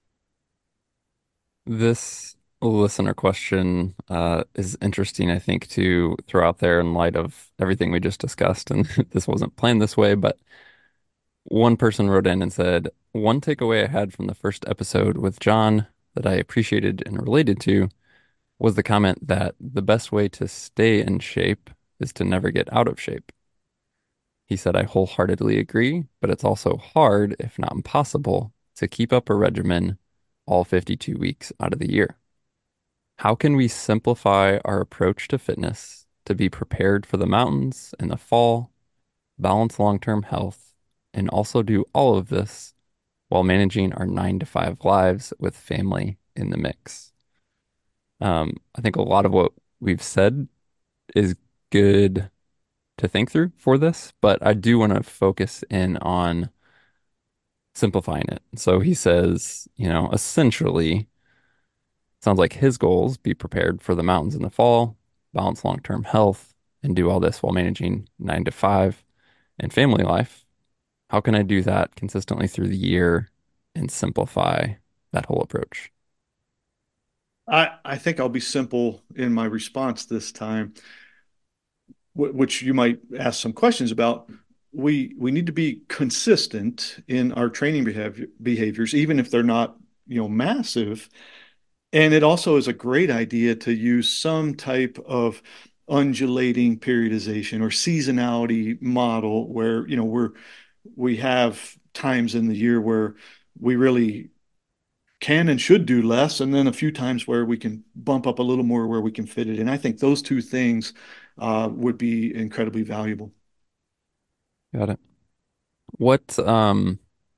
A: This listener question uh, is interesting, I think, to throw out there in light of everything we just discussed. And this wasn't planned this way, but one person wrote in and said, one takeaway I had from the first episode with John that I appreciated and related to was the comment that the best way to stay in shape is to never get out of shape. He said, I wholeheartedly agree, but it's also hard, if not impossible, to keep up a regimen all fifty-two weeks out of the year. How can we simplify our approach to fitness to be prepared for the mountains in the fall, balance long-term health, and also do all of this while managing our nine to five lives with family in the mix? Um, I think a lot of what we've said is good to think through for this, but I do want to focus in on simplifying it. So he says, you know, essentially, sounds like his goals be prepared for the mountains in the fall, balance long-term health, and do all this while managing nine to five and family life. How can I do that consistently through the year and simplify that whole approach?
B: I, I think I'll be simple in my response this time, which you might ask some questions about. We we need to be consistent in our training behavior, behaviors, even if they're not, you know, massive. And it also is a great idea to use some type of undulating periodization or seasonality model where, you know, we're we have times in the year where we really can and should do less, and then a few times where we can bump up a little more where we can fit it in. I think those two things uh, would be incredibly valuable.
A: Got it. What um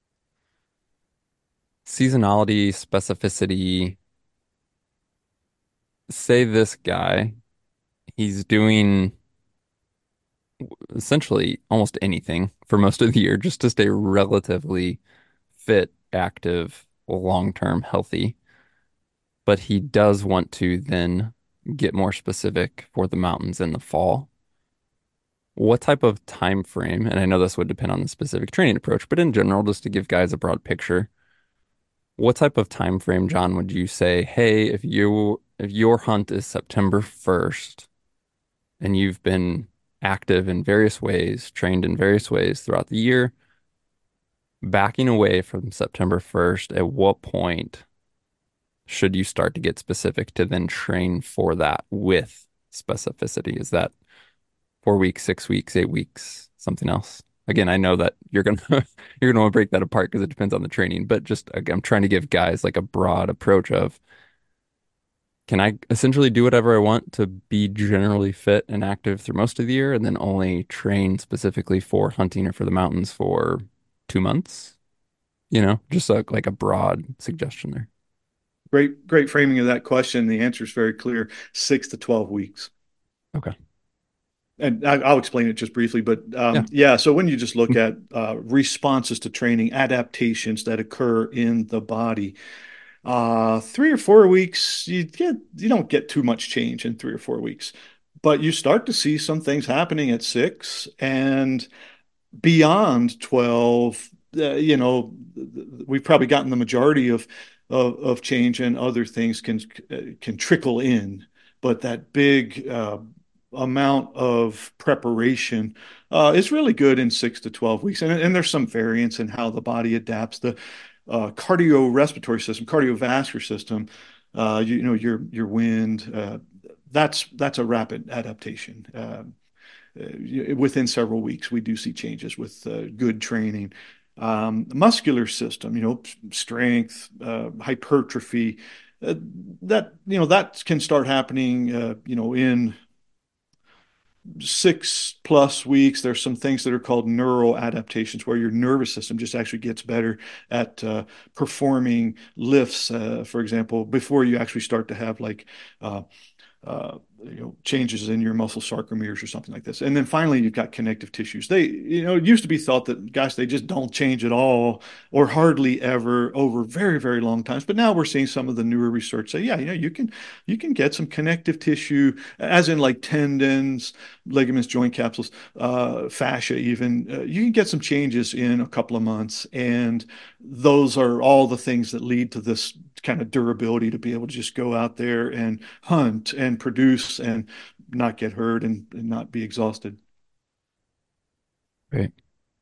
A: seasonality, specificity, say this guy, he's doing essentially almost anything for most of the year just to stay relatively fit, active, long-term healthy. But he does want to then get more specific for the mountains in the fall. What type of time frame, and I know this would depend on the specific training approach, but in general, just to give guys a broad picture, what type of time frame, John, would you say, hey, if you if your hunt is September first and you've been active in various ways, trained in various ways throughout the year, backing away from September first, at what point should you start to get specific to then train for that with specificity? Is that four weeks, six weeks, eight weeks, something else? Again, I know that you're gonna you're gonna want to break that apart because it depends on the training, but just again, I'm trying to give guys like a broad approach of can I essentially do whatever I want to be generally fit and active through most of the year and then only train specifically for hunting or for the mountains for two months? You know, just like, like a broad suggestion there.
B: Great, great framing of that question. The answer is very clear: six to twelve weeks.
A: Okay.
B: And I, will explain it just briefly, but
A: Yeah.
B: um, yeah. So when you just look at uh, responses to training, adaptations that occur in the body, uh, three or four weeks, you get you don't get too much change in three or four weeks, but you start to see some things happening at six and beyond twelve. Uh, you know, we've probably gotten the majority of of, of change, and other things can can trickle in, but that big uh, amount of preparation uh, is really good in six to twelve weeks. And, and there's some variance in how the body adapts. The uh, cardiorespiratory system, cardiovascular system, uh, you, you know, your your wind, uh, that's that's a rapid adaptation. Uh, uh, within several weeks, we do see changes with uh, good training. Um, muscular system, you know, strength, uh, hypertrophy, uh, that, you know, that can start happening, uh, you know, in six plus weeks. There's some things that are called neural adaptations where your nervous system just actually gets better at uh, performing lifts, uh, for example, before you actually start to have like uh, uh, you know, changes in your muscle sarcomeres or something like this. And then finally, you've got connective tissues. They, you know, it used to be thought that, gosh, they just don't change at all or hardly ever over very, very long times. But now we're seeing some of the newer research say, yeah, you know, you can, you can get some connective tissue, as in like tendons, ligaments, joint capsules, uh, fascia, even. Uh, you can get some changes in a couple of months. And those are all the things that lead to this kind of durability to be able to just go out there and hunt and produce and not get hurt and, and not be exhausted.
A: Great.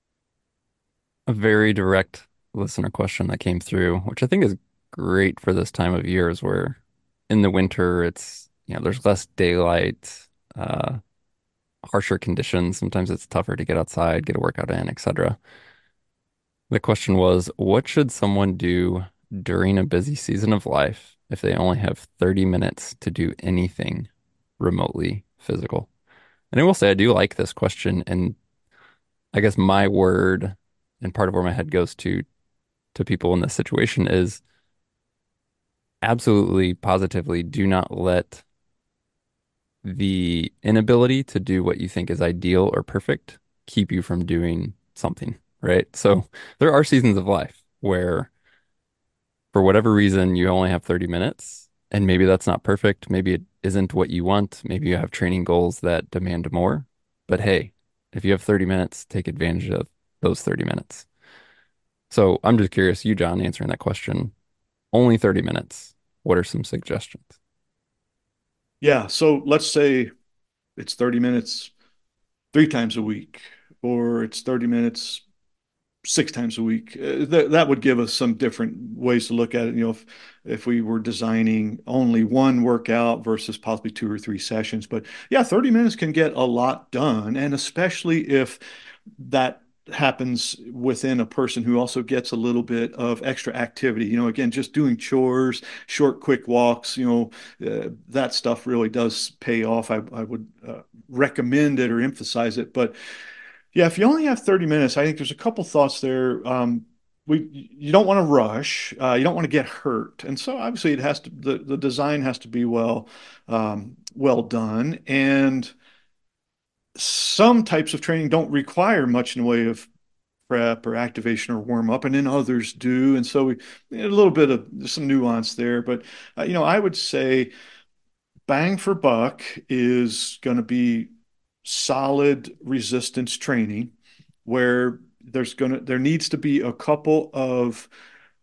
A: A very direct listener question that came through, which I think is great for this time of year, is where in the winter it's, you know, there's less daylight, uh, harsher conditions. Sometimes it's tougher to get outside, get a workout in, et cetera. The question was, what should someone do during a busy season of life if they only have thirty minutes to do anything remotely physical? And I will say I do like this question, and I guess my word and part of where my head goes to to people in this situation is absolutely positively do not let the inability to do what you think is ideal or perfect keep you from doing something, right? So there are seasons of life where for whatever reason you only have thirty minutes and maybe that's not perfect, maybe it isn't what you want, maybe you have training goals that demand more. But hey, if you have thirty minutes, take advantage of those thirty minutes. So I'm just curious, you, John, answering that question, only thirty minutes. What are some suggestions?
B: Yeah. So let's say it's thirty minutes three times a week, or it's thirty minutes six times a week. Uh, that that would give us some different ways to look at it. You know, if if we were designing only one workout versus possibly two or three sessions. But yeah, thirty minutes can get a lot done, and especially if that happens within a person who also gets a little bit of extra activity. You know, again, just doing chores, short, quick walks, you know, uh, that stuff really does pay off. I, I would uh, recommend it or emphasize it. But yeah, if you only have thirty minutes, I think there's a couple thoughts there. Um, we you don't want to rush. Uh, you don't want to get hurt, and so obviously it has to the, the design has to be well um, well done. And some types of training don't require much in the way of prep or activation or warm up, and then others do. And so we a little bit of some nuance there. But uh, you know, I would say bang for buck is going to be solid resistance training where there's going to there needs to be a couple of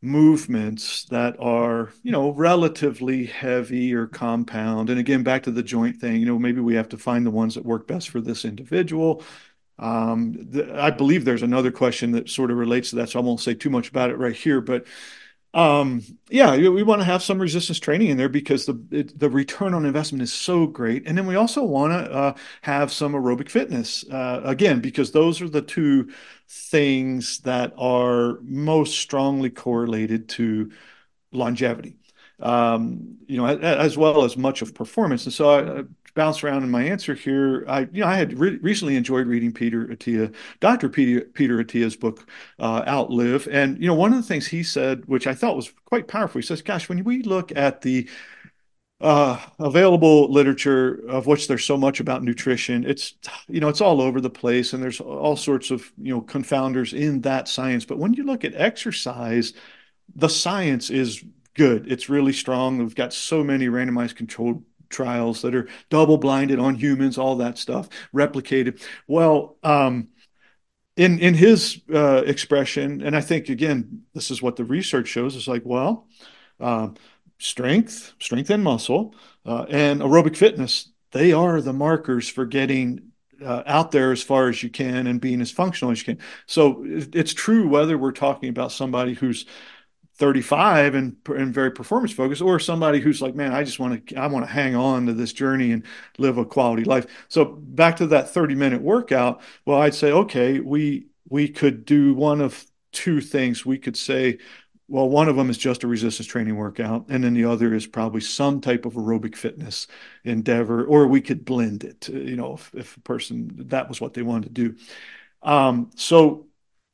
B: movements that are, you know, relatively heavy or compound. And again, back to the joint thing, you know, maybe we have to find the ones that work best for this individual. Um, the, I believe there's another question that sort of relates to that, so I won't say too much about it right here. But um, yeah, we want to have some resistance training in there because the it, the return on investment is so great. And then we also want to uh, have some aerobic fitness uh, again, because those are the two things that are most strongly correlated to longevity, um, you know, as well as much of performance. And so I, I bounce around in my answer here. I, you know, I had re recently enjoyed reading Peter Attia, Doctor Peter, Peter Attia's book, uh, Outlive. And, you know, one of the things he said, which I thought was quite powerful, he says, gosh, when we look at the uh, available literature, of which there's so much about nutrition, it's, you know, it's all over the place, and there's all sorts of, you know, confounders in that science. But when you look at exercise, the science is good. It's really strong. We've got so many randomized controlled trials that are double blinded on humans, all that stuff replicated. Well, um, in in his uh, expression, and I think again, this is what the research shows. It's like, well, uh, strength, strength and muscle, uh, and aerobic fitness. They are the markers for getting uh, out there as far as you can and being as functional as you can. So it's true whether we're talking about somebody who's thirty-five and and very performance focused, or somebody who's like, man, I just want to I want to hang on to this journey and live a quality life. So back to that thirty minute workout. Well, I'd say, okay, we we could do one of two things. We could say, well, one of them is just a resistance training workout, and then the other is probably some type of aerobic fitness endeavor, or we could blend it, you know, if, if a person, that was what they wanted to do. Um, so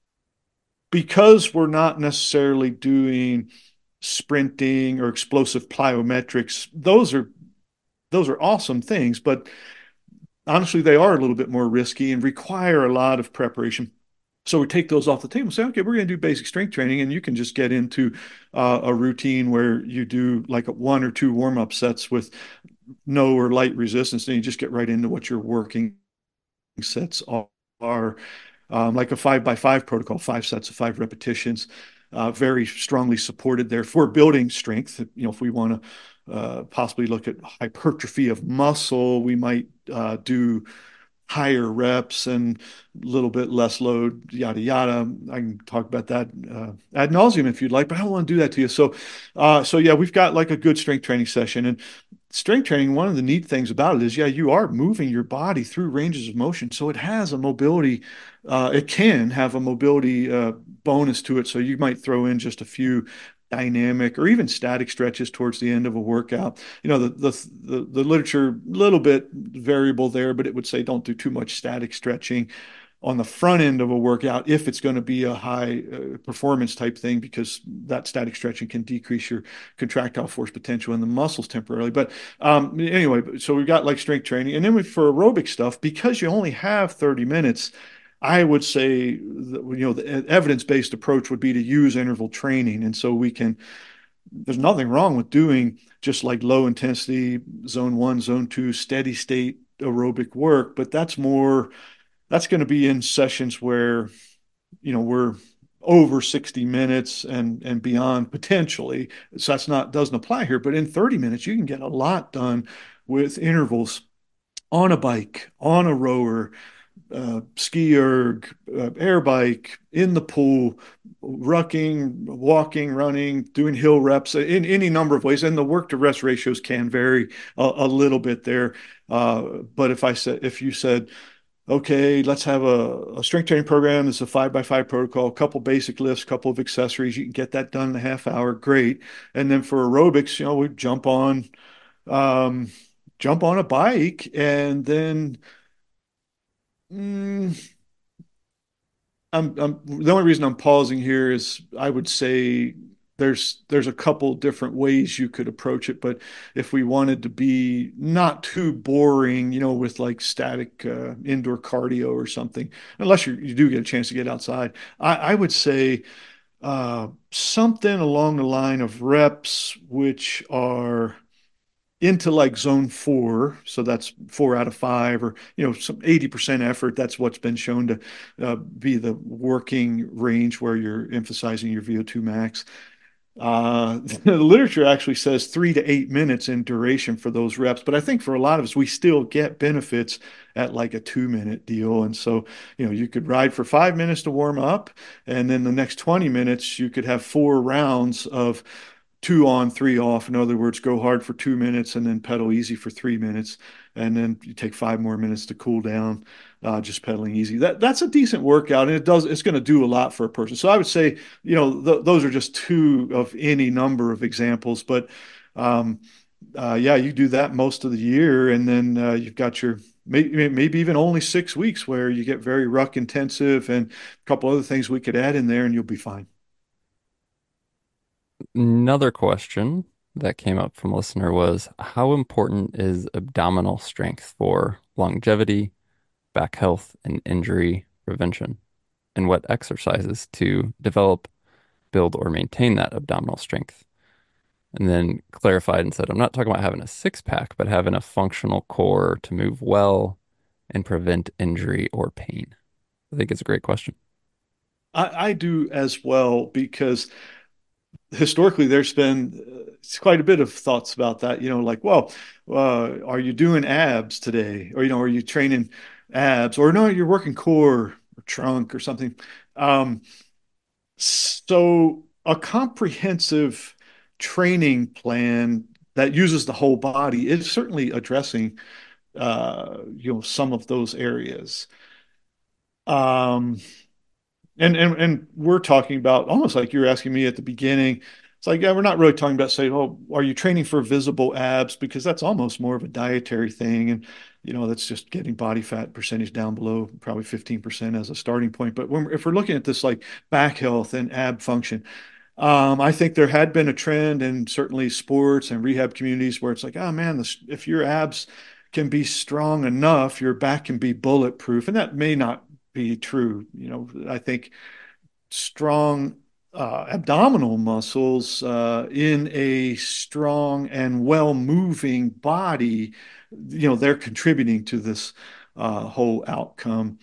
B: because we're not necessarily doing sprinting or explosive plyometrics, those are those are awesome things, but honestly, they are a little bit more risky and require a lot of preparation. So we take those off the table and say, okay, we're going to do basic strength training, and you can just get into uh, a routine where you do like a one or two warm-up sets with no or light resistance, and you just get right into what your working sets are. are um, like a five by five protocol, five sets of five repetitions, uh, very strongly supported there for building strength. You know, if we want to uh, possibly look at hypertrophy of muscle, we might uh, do higher reps and a little bit less load, yada yada. I can talk about that uh, ad nauseum if you'd like, but I don't want to do that to you. So, uh, so yeah, we've got like a good strength training session. And strength training, one of the neat things about it is, yeah, you are moving your body through ranges of motion, so it has a mobility. Uh, it can have a mobility uh, bonus to it. So you might throw in just a few dynamic or even static stretches towards the end of a workout. You know, the the the, the literature, a little bit variable there, but it would say don't do too much static stretching on the front end of a workout if it's going to be a high uh, performance type thing, because that static stretching can decrease your contractile force potential in the muscles temporarily. But um, anyway, so we've got like strength training, and then we, for aerobic stuff, because you only have thirty minutes, I would say, that, you know, the evidence-based approach would be to use interval training. And so we can, there's nothing wrong with doing just like low intensity, zone one, zone two, steady state aerobic work, but that's more, that's going to be in sessions where, you know, we're over sixty minutes and and beyond potentially. So that's not, doesn't apply here, but in thirty minutes, you can get a lot done with intervals on a bike, on a rower, uh, ski erg, uh, air bike, in the pool, rucking, walking, running, doing hill reps in any number of ways. And the work to rest ratios can vary a, a little bit there. Uh, but if I said, if you said, okay, let's have a, a strength training program. It's a five by five protocol, a couple basic lifts, a couple of accessories. You can get that done in a half hour. Great. And then for aerobics, you know, we jump on, um, jump on a bike, and then mm, I'm, I'm the only reason I'm pausing here is I would say there's there's a couple different ways you could approach it, but if we wanted to be not too boring, you know, with like static uh, indoor cardio or something, unless you you do get a chance to get outside, I, I would say uh, something along the line of reps which are into like zone four. So that's four out of five, or, you know, some eighty percent effort. That's what's been shown to uh, be the working range where you're emphasizing your V O two max. Uh, the literature actually says three to eight minutes in duration for those reps, but I think for a lot of us, we still get benefits at like a two minute deal. And so, you know, you could ride for five minutes to warm up, and then the next twenty minutes, you could have four rounds of two on, three off. In other words, go hard for two minutes and then pedal easy for three minutes. And then you take five more minutes to cool down, uh, just pedaling easy. That that's a decent workout, and it does it's going to do a lot for a person. So I would say, you know, th those are just two of any number of examples. But um, uh, yeah, you do that most of the year, and then uh, you've got your maybe maybe even only six weeks where you get very ruck intensive and a couple other things we could add in there, and you'll be fine.
A: Another question that came up from a listener was, how important is abdominal strength for longevity, back health, and injury prevention? And what exercises to develop, build, or maintain that abdominal strength? And then clarified and said, I'm not talking about having a six pack, but having a functional core to move well and prevent injury or pain. I think it's a great question.
B: I, I do as well because historically there's been uh, quite a bit of thoughts about that. You know, like, well, uh, are you doing abs today, or you know, are you training abs, or no, you're working core or trunk or something. Um, so a comprehensive training plan that uses the whole body is certainly addressing uh, you know, some of those areas. Um, And and and we're talking about almost like you were asking me at the beginning. It's like, yeah, we're not really talking about saying, oh, are you training for visible abs? Because that's almost more of a dietary thing. And, you know, that's just getting body fat percentage down below probably fifteen percent as a starting point. But when, if we're looking at this like back health and ab function, um, I think there had been a trend in certainly sports and rehab communities where it's like, oh man, this, if your abs can be strong enough, your back can be bulletproof. And that may not be true. You know, I think strong uh, abdominal muscles uh, in a strong and well moving body, you know, they're contributing to this uh, whole outcome.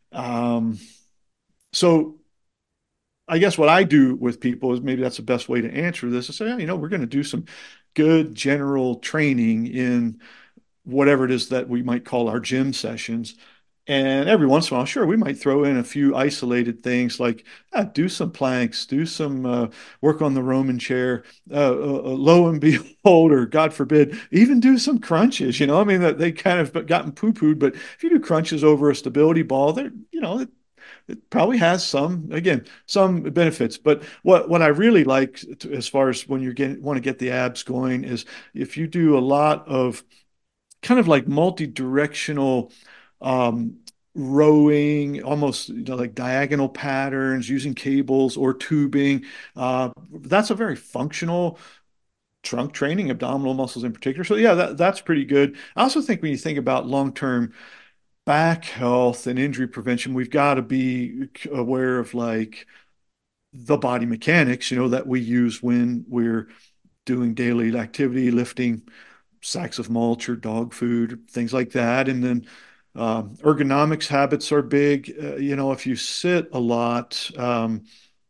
B: Um, so I guess what I do with people is maybe that's the best way to answer this. I say, yeah, you know, we're going to do some good general training in whatever it is that we might call our gym sessions. And every once in a while, sure, we might throw in a few isolated things like uh, do some planks, do some uh, work on the Roman chair. Uh, uh, uh, lo and behold, or God forbid, even do some crunches. You know, I mean, that they kind of gotten poo-pooed, but if you do crunches over a stability ball, they're, you know, it, it probably has some, again, some benefits. But what what I really like to, as far as when you get want to get the abs going is if you do a lot of kind of like multi-directional um, rowing, almost you know, like diagonal patterns using cables or tubing. Uh, that's a very functional trunk training, abdominal muscles in particular. So yeah, that, that's pretty good. I also think when you think about long-term back health and injury prevention, we've got to be aware of like the body mechanics, you know, that we use when we're doing daily activity, lifting sacks of mulch or dog food, things like that. And then um, ergonomics habits are big. Uh, you know, if you sit a lot, um,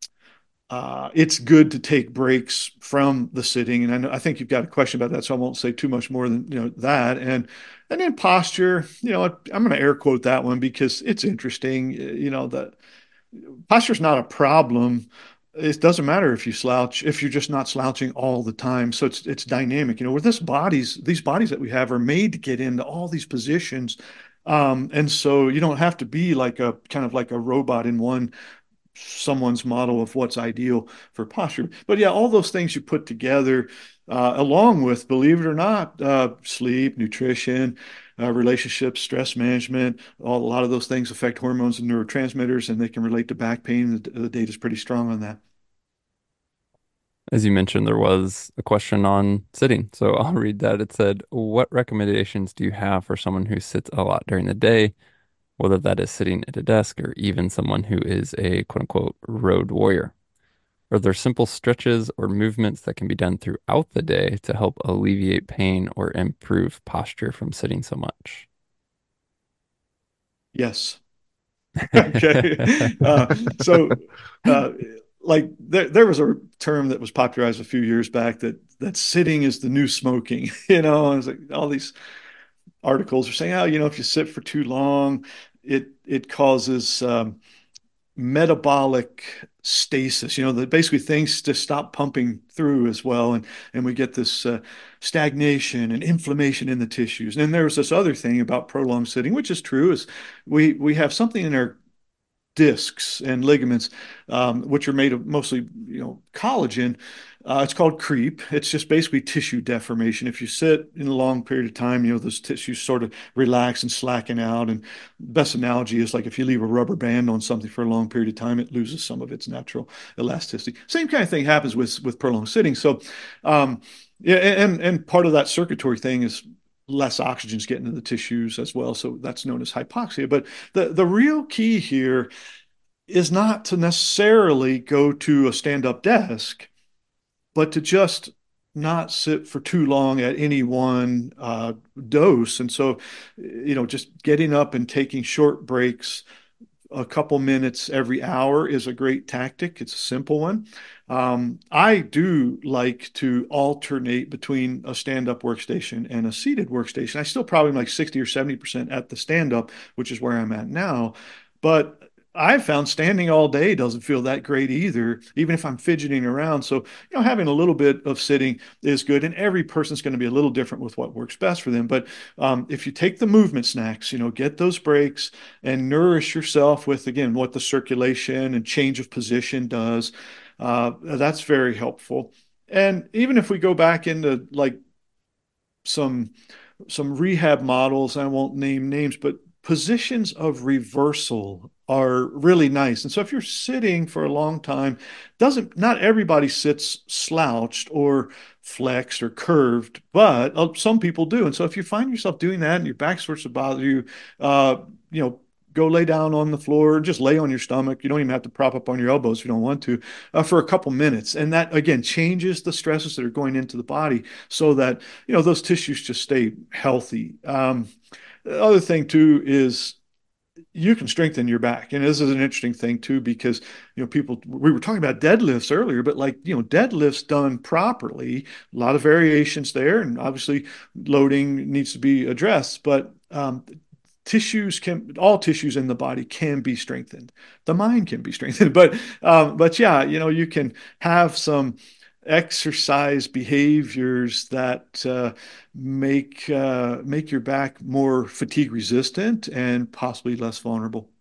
B: uh, it's good to take breaks from the sitting. And I, know, I think you've got a question about that, so I won't say too much more than you know that. And and then posture, you know, I'm going to air quote that one because it's interesting. You know, that posture's not a problem. It doesn't matter if you slouch, if you're just not slouching all the time. So it's it's dynamic. You know, with this bodies, these bodies that we have are made to get into all these positions. Um, and so you don't have to be like a kind of like a robot in one someone's model of what's ideal for posture. But yeah, all those things you put together, uh, along with, believe it or not, uh, sleep, nutrition, uh, relationships, stress management, all, a lot of those things affect hormones and neurotransmitters, and they can relate to back pain. The, the data is pretty strong on that.
A: As you mentioned, there was a question on sitting. So I'll read that. It said, what recommendations do you have for someone who sits a lot during the day, whether that is sitting at a desk or even someone who is a quote unquote road warrior? Are there simple stretches or movements that can be done throughout the day to help alleviate pain or improve posture from sitting so much?
B: Yes. Okay. Uh, so, uh, like there, there was a term that was popularized a few years back that that sitting is the new smoking. You know, and it's like all these articles are saying, oh, you know, if you sit for too long, it it causes um, metabolic stasis. You know, that basically things just stop pumping through as well, and and we get this uh, stagnation and inflammation in the tissues. And then there's this other thing about prolonged sitting, which is true, is we we have something in our discs and ligaments, um, which are made of mostly, you know, collagen. Uh, it's called creep. It's just basically tissue deformation. If you sit in a long period of time, you know, those tissues sort of relax and slacken out. And best analogy is like if you leave a rubber band on something for a long period of time, it loses some of its natural elasticity. Same kind of thing happens with with prolonged sitting. So, um, yeah, and and part of that circulatory thing is less oxygen's getting to the tissues as well. So that's known as hypoxia. But the the real key here is not to necessarily go to a stand-up desk, but to just not sit for too long at any one uh, dose. And so, you know, just getting up and taking short breaks, a couple minutes every hour, is a great tactic. It's a simple one. Um, I do like to alternate between a stand-up workstation and a seated workstation. I still probably am like sixty or seventy percent at the stand-up, which is where I'm at now. But I've found standing all day doesn't feel that great either, even if I'm fidgeting around. So, you know, having a little bit of sitting is good. And every person's going to be a little different with what works best for them. But um, if you take the movement snacks, you know, get those breaks and nourish yourself with, again, what the circulation and change of position does, uh, that's very helpful. And even if we go back into like some some rehab models, I won't name names, but positions of reversal are really nice. And so if you're sitting for a long time, doesn't not everybody sits slouched or flexed or curved, but uh, some people do. And so if you find yourself doing that and your back starts to bother you, uh, you know, go lay down on the floor, just lay on your stomach. You don't even have to prop up on your elbows if you don't want to, uh, for a couple minutes. And that, again, changes the stresses that are going into the body so that, you know, those tissues just stay healthy. Um, the other thing, too, is you can strengthen your back. And this is an interesting thing too, because, you know, people, we were talking about deadlifts earlier, but like, you know, deadlifts done properly, a lot of variations there. And obviously loading needs to be addressed, but um, tissues can, all tissues in the body can be strengthened. The mind can be strengthened, but, um, but yeah, you know, you can have some exercise behaviors that uh, make uh, make your back more fatigue resistant and possibly less vulnerable.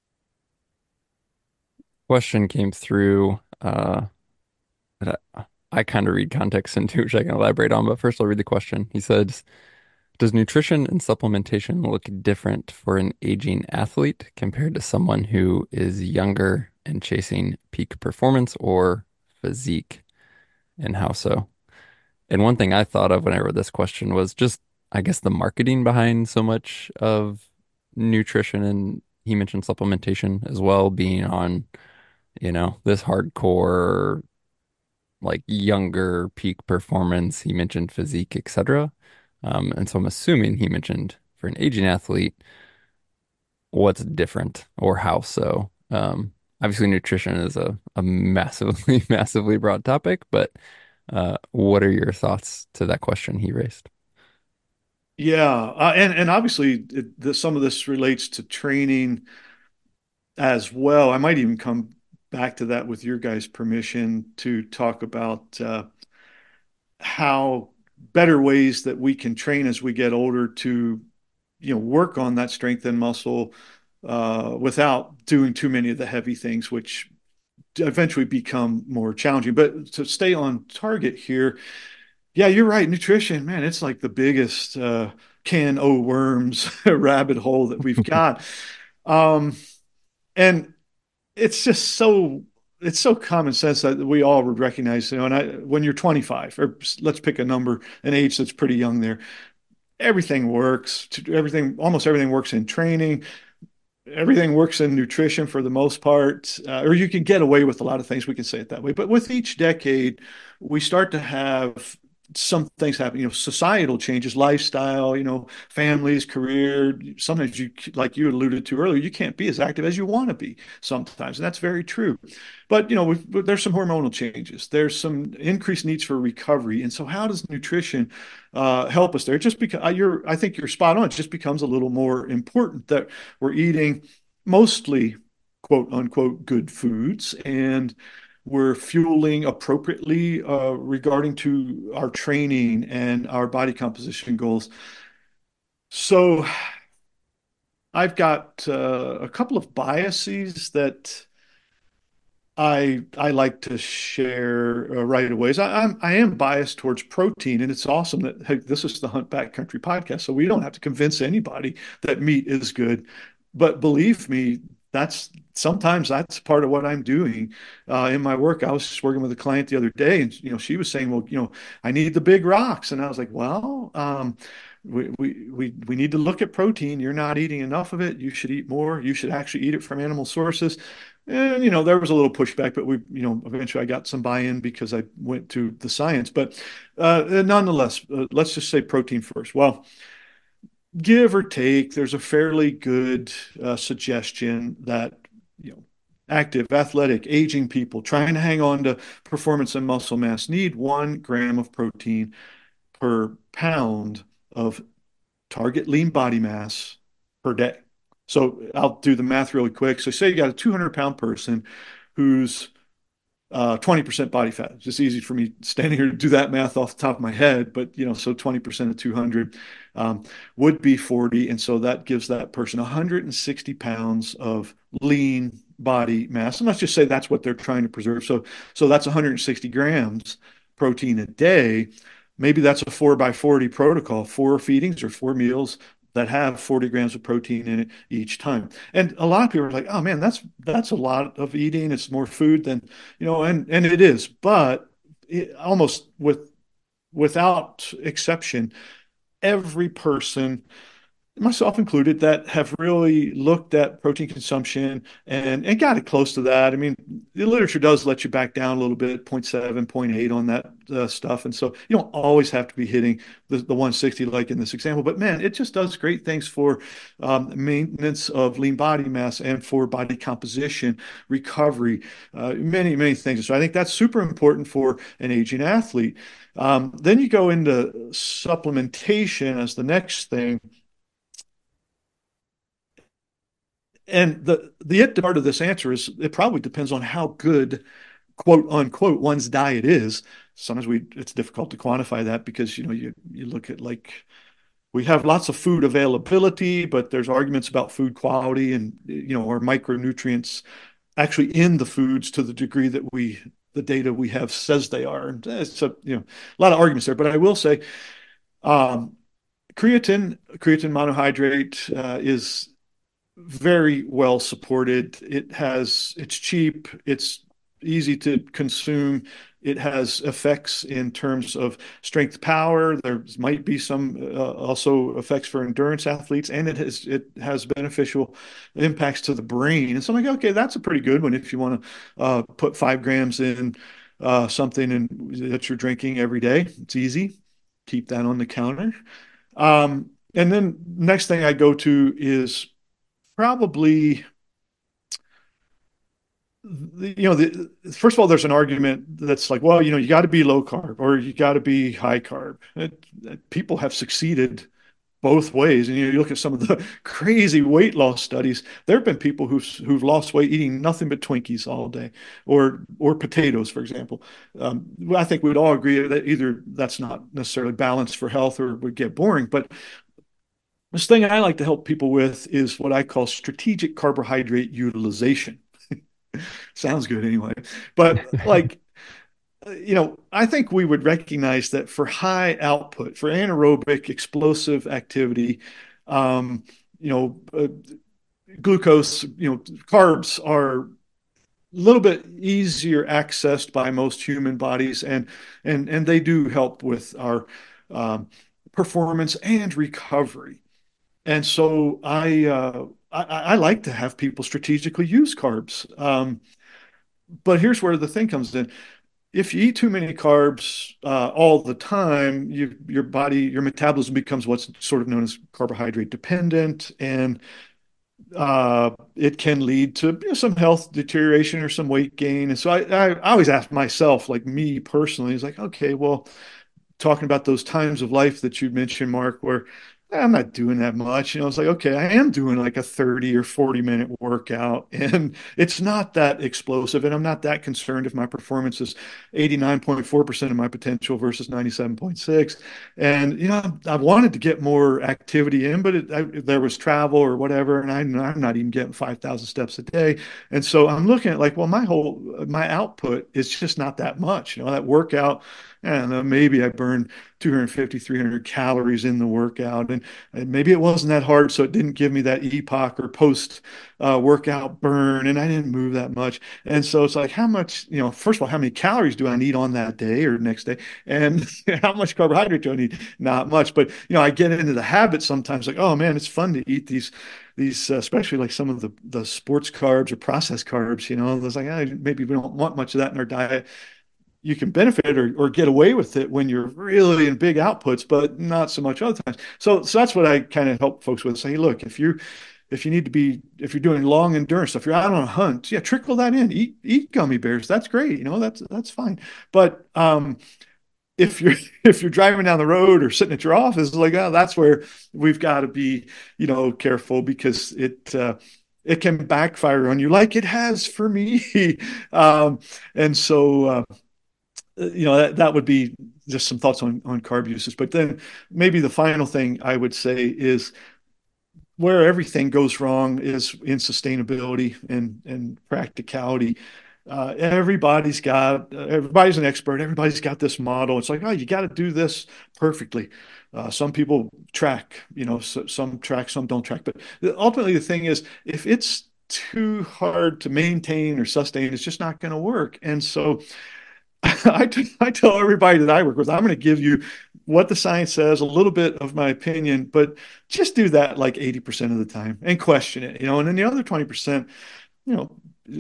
A: Question came through uh, that I, I kind of read context into, which I can elaborate on. But first, I'll read the question. He says, does nutrition and supplementation look different for an aging athlete compared to someone who is younger and chasing peak performance or physique, and how so? And one thing I thought of when I read this question was just, I guess, the marketing behind so much of nutrition. And he mentioned supplementation as well, being on, you know, this hardcore, like younger peak performance. He mentioned physique, et cetera. Um, and so I'm assuming he mentioned for an aging athlete, what's different or how so. Um, obviously, nutrition is a, a massively, massively broad topic, but uh, what are your thoughts to that question he raised?
B: Yeah, uh, and and obviously it, the, some of this relates to training as well. I might even come back to that with your guys' permission to talk about uh, how better ways that we can train as we get older to, you know, work on that strength and muscle uh, without doing too many of the heavy things, which eventually become more challenging. But to stay on target here, yeah, you're right. Nutrition, man, it's like the biggest uh, can o' worms rabbit hole that we've got. Um, and it's just so it's so common sense that we all would recognize, you know, and I, when you're twenty-five, or let's pick a number, an age that's pretty young there, everything works. Everything, almost everything works in training. Everything works in nutrition for the most part, uh, or you can get away with a lot of things. We can say it that way. But with each decade, we start to have some things happen, you know, societal changes, lifestyle, you know, families, career. Sometimes you, like you alluded to earlier, you can't be as active as you want to be sometimes. And that's very true. But, you know, we've, there's some hormonal changes. There's some increased needs for recovery. And so how does nutrition uh, help us there? It just because you're, I think you're spot on. It just becomes a little more important that we're eating mostly quote unquote good foods, and we're fueling appropriately uh, regarding to our training and our body composition goals. So I've got uh, a couple of biases that I I like to share uh, right away. So I, I'm I am biased towards protein, and it's awesome that hey, this is the Hunt Backcountry podcast, so we don't have to convince anybody that meat is good. But believe me, that's sometimes that's part of what I'm doing uh, in my work. I was just working with a client the other day, and you know she was saying, "Well, you know, I need the big rocks," and I was like, "Well." Um, we, we we we need to look at protein. You're not eating enough of it. You should eat more. You should actually eat it from animal sources. And, you know, there was a little pushback, but we, you know, eventually I got some buy-in because I went to the science. But uh, nonetheless, uh, let's just say protein first. Well, give or take, there's a fairly good uh, suggestion that, you know, active, athletic, aging people trying to hang on to performance and muscle mass need one gram of protein per pound of target lean body mass per day. So I'll do the math really quick. So say you got a two hundred pound person who's uh, twenty percent body fat. It's just easy for me standing here to do that math off the top of my head, but you know, so twenty percent of two hundred um, would be forty. And so that gives that person one hundred sixty pounds of lean body mass. And let's just say that's what they're trying to preserve. So, so that's one hundred sixty grams protein a day. Maybe that's a four by forty protocol, four feedings or four meals that have forty grams of protein in it each time. And a lot of people are like, oh man, that's that's a lot of eating. It's more food than, you know, and and it is, but it, almost with without exception, every person, myself included, that have really looked at protein consumption and, and got it close to that. I mean, the literature does let you back down a little bit, zero point seven, zero point eight on that uh, stuff. And so you don't always have to be hitting the, the one sixty like in this example. But man, it just does great things for um, maintenance of lean body mass and for body composition, recovery, uh, many, many things. So I think that's super important for an aging athlete. Um, then you go into supplementation as the next thing. And the the it part of this answer is it probably depends on how good, quote unquote, one's diet is. Sometimes we it's difficult to quantify that because you know you you look at like we have lots of food availability, but there's arguments about food quality and you know are micronutrients actually in the foods to the degree that we the data we have says they are. And it's a you know a lot of arguments there. But I will say um, creatine creatine monohydrate uh, is very well supported. It has, it's cheap, it's easy to consume. It has effects in terms of strength power. There might be some uh, also effects for endurance athletes, and it has it has beneficial impacts to the brain. And so I'm like, okay, that's a pretty good one if you want to uh, put five grams in uh, something in, that you're drinking every day. It's easy. Keep that on the counter. Um, and then next thing I go to is probably the, you know the first of all there's an argument that's like well you know you got to be low carb or you got to be high carb. It, it, people have succeeded both ways, and you, know, you look at some of the crazy weight loss studies. There have been people who've who've lost weight eating nothing but Twinkies all day or or potatoes, for example. um, I think we'd all agree that either that's not necessarily balanced for health or would get boring. But this thing I like to help people with is what I call strategic carbohydrate utilization. Sounds good anyway. But like, you know, I think we would recognize that for high output, for anaerobic explosive activity, um, you know, uh, glucose, you know, carbs are a little bit easier accessed by most human bodies, and and and they do help with our um, performance and recovery. And so I, uh, I I like to have people strategically use carbs. Um, but here's where the thing comes in. if you eat too many carbs uh, all the time, you, your body, your metabolism becomes what's sort of known as carbohydrate dependent, and uh, it can lead to you know, some health deterioration or some weight gain. And so I, I, I always ask myself, like me personally, is like, okay, well, talking about those times of life that you mentioned, Mark, where I'm not doing that much. You know, it's like, okay, I am doing like a thirty or forty minute workout, and it's not that explosive. And I'm not that concerned if my performance is eighty-nine point four percent of my potential versus ninety-seven point six. And, you know, I wanted to get more activity in, but it, I, there was travel or whatever. And I, I'm not even getting five thousand steps a day. And so I'm looking at like, well, my whole, my output is just not that much. You know, that workout, I don't know, maybe I burned two hundred fifty, three hundred calories in the workout. And, and maybe it wasn't that hard, so it didn't give me that epoch or post uh, workout burn, and I didn't move that much. And so it's like, how much, you know, first of all, how many calories do I need on that day or next day? And how much carbohydrate do I need? Not much. But, you know, I get into the habit sometimes like, oh man, it's fun to eat these these, uh, especially like some of the the sports carbs or processed carbs, you know, it's like, oh, maybe we don't want much of that in our diet. You can benefit or, or get away with it when you're really in big outputs, but not so much other times. So, so that's what I kind of help folks with. Say, look, if you if you need to be if you're doing long endurance stuff, you're out on a hunt, yeah, trickle that in. Eat eat gummy bears. That's great. You know, that's that's fine. But um, if you're if you're driving down the road or sitting at your office, like oh, that's where we've got to be, you know, careful because it uh, it can backfire on you, like it has for me. um, and so. Uh, you know that, that would be just some thoughts on on carb uses. But then maybe the final thing I would say is where everything goes wrong is in sustainability and and practicality. Uh, everybody's got everybody's an expert. Everybody's got this model. It's like, oh, you got to do this perfectly. Uh, some people track, you know, so, some track, some don't track. But ultimately, the thing is, if it's too hard to maintain or sustain, it's just not going to work. And so I, t- I tell everybody that I work with, I'm going to give you what the science says, a little bit of my opinion, but just do that like eighty percent of the time and question it, you know, and then the other twenty percent, you know,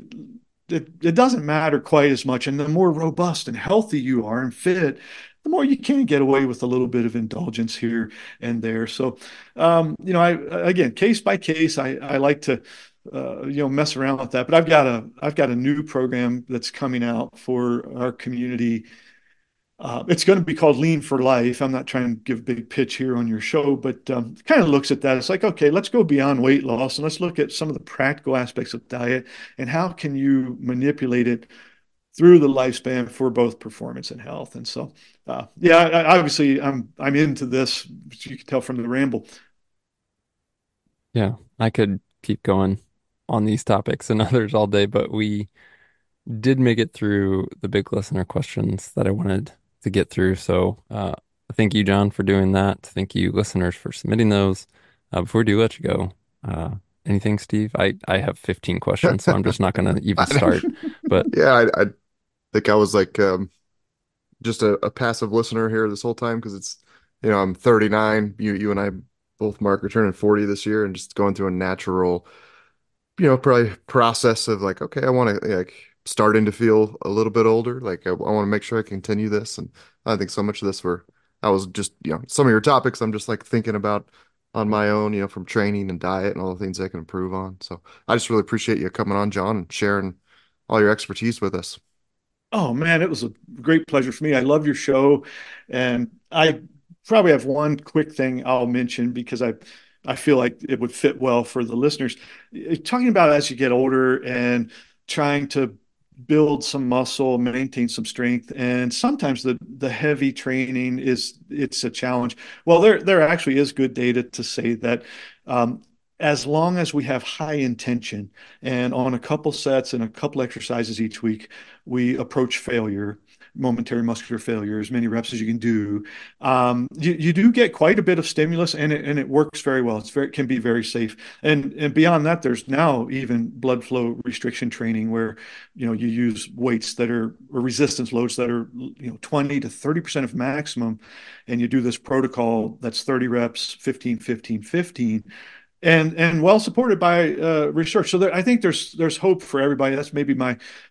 B: it, it doesn't matter quite as much. And the more robust and healthy you are and fit, the more you can get away with a little bit of indulgence here and there. So, um, you know, I, again, case by case, I, I like to, uh, you know, mess around with that. But I've got a, I've got a new program that's coming out for our community. Uh, it's going to be called Lean for Life. I'm not trying to give a big pitch here on your show, but um, it kind of looks at that. It's like, okay, let's go beyond weight loss and let's look at some of the practical aspects of diet and how can you manipulate it through the lifespan for both performance and health. And so, uh, yeah, I, obviously I'm I'm into this. You can tell from the ramble.
A: Yeah, I could keep going on these topics and others all day, but we did make it through the big listener questions that I wanted to get through. So, uh, thank you, John, for doing that. Thank you, listeners, for submitting those. Uh, before we do let you go, uh, anything, Steve? I, I have fifteen questions, so I'm just not going to even start. But
C: Yeah, I, I think I was like um, just a, a passive listener here this whole time because it's, you know, I'm thirty-nine. You you and I both, Mark, are turning forty this year, and just going through a natural, you know, probably process of like, okay, I want to like starting to feel a little bit older. Like I, I want to make sure I continue this, and I think so much of this were I was just, you know, some of your topics I'm just like thinking about on my own, you know, from training and diet and all the things I can improve on. So I just really appreciate you coming on, John, and sharing all your expertise with us.
B: Oh man, it was a great pleasure for me. I love your show, and I probably have one quick thing I'll mention because I I feel like it would fit well for the listeners. Talking about as you get older and trying to build some muscle, maintain some strength, and sometimes the the heavy training is it's a challenge. Well, there there actually is good data to say that um, as long as we have high intention and on a couple sets and a couple exercises each week, we approach failure, momentary muscular failure, as many reps as you can do. Um, you, you do get quite a bit of stimulus, and it, and it works very well. It's very it can be very safe. And and beyond that, there's now even blood flow restriction training where you know you use weights that are or resistance loads that are you know twenty to thirty percent of maximum, and you do this protocol that's thirty reps, fifteen, fifteen, fifteen and and well supported by uh, research. So there, I think there's there's hope for everybody. That's maybe my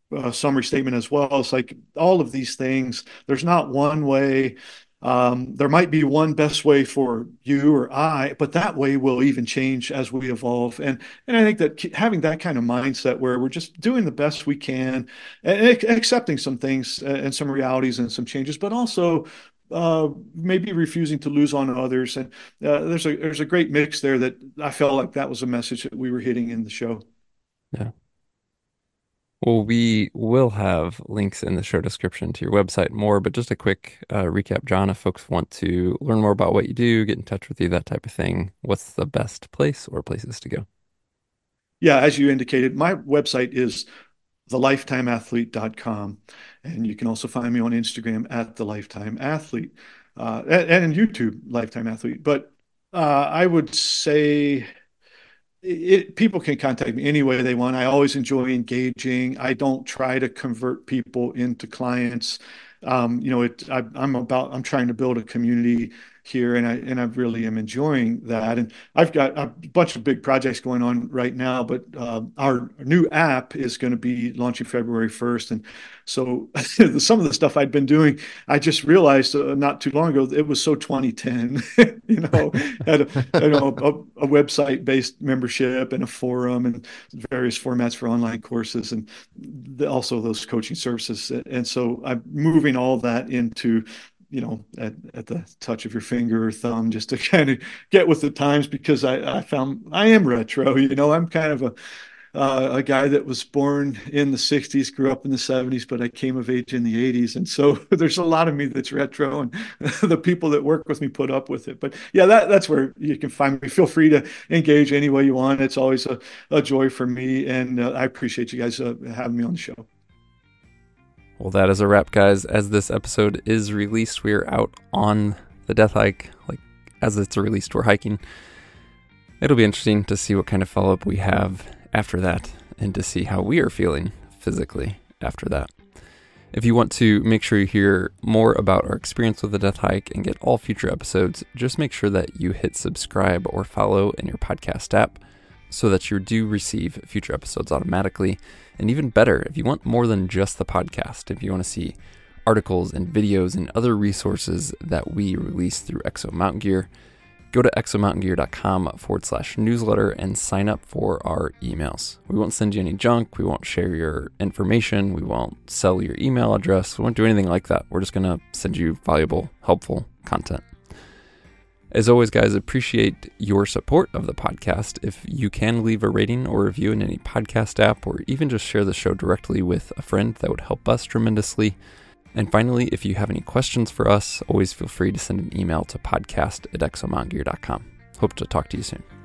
B: uh, summary statement as well. It's like all of these things, there's not one way. Um, there might be one best way for you or I, but that way will even change as we evolve. And and I think that having that kind of mindset where we're just doing the best we can and accepting some things and some realities and some changes, but also uh, maybe refusing to lose on others. And uh, there's a there's a great mix there that I felt like that was a message that we were hitting in the show.
A: Yeah. Well, we will have links in the show description to your website more, but just a quick uh, recap, John, if folks want to learn more about what you do, get in touch with you, that type of thing, what's the best place or places to go?
B: Yeah, as you indicated, my website is the lifetime athlete dot com. And you can also find me on Instagram at the Lifetime Athlete uh, and, and YouTube, Lifetime Athlete. But uh, I would say it, people can contact me any way they want. I always enjoy engaging. I don't try to convert people into clients. Um, you know, it, I, I'm about, I'm trying to build a community here, and I and I really am enjoying that. And I've got a bunch of big projects going on right now, but uh, our new app is going to be launching February first. And so some of the stuff I'd been doing, I just realized uh, not too long ago, it was so twenty ten, you know, had a, you know, a, a website-based membership and a forum and various formats for online courses and the, also those coaching services. And so I'm moving all that into, you know, at, at the touch of your finger or thumb, just to kind of get with the times, because I, I found I am retro. You know, I'm kind of a uh, a guy that was born in the sixties, grew up in the seventies, but I came of age in the eighties. And so there's a lot of me that's retro, and the people that work with me put up with it. But yeah, that, that's where you can find me. Feel free to engage any way you want. It's always a, a joy for me. And uh, I appreciate you guys uh, having me on the show.
A: Well, that is a wrap, guys. As this episode is released, we are out on the death hike. Like, as it's released, we're hiking. It'll be interesting to see what kind of follow-up we have after that and to see how we are feeling physically after that. If you want to make sure you hear more about our experience with the death hike and get all future episodes, just make sure that you hit subscribe or follow in your podcast app so that you do receive future episodes automatically. And even better, if you want more than just the podcast, if you want to see articles and videos and other resources that we release through Exo Mountain Gear, go to exomountaingear.com forward slash newsletter and sign up for our emails. We won't send you any junk. We won't share your information. We won't sell your email address. We won't do anything like that. We're just going to send you valuable, helpful content. As always, guys, appreciate your support of the podcast. If you can leave a rating or review in any podcast app, or even just share the show directly with a friend, that would help us tremendously. And finally, if you have any questions for us, always feel free to send an email to podcast at exomountaingear dot com. Hope to talk to you soon.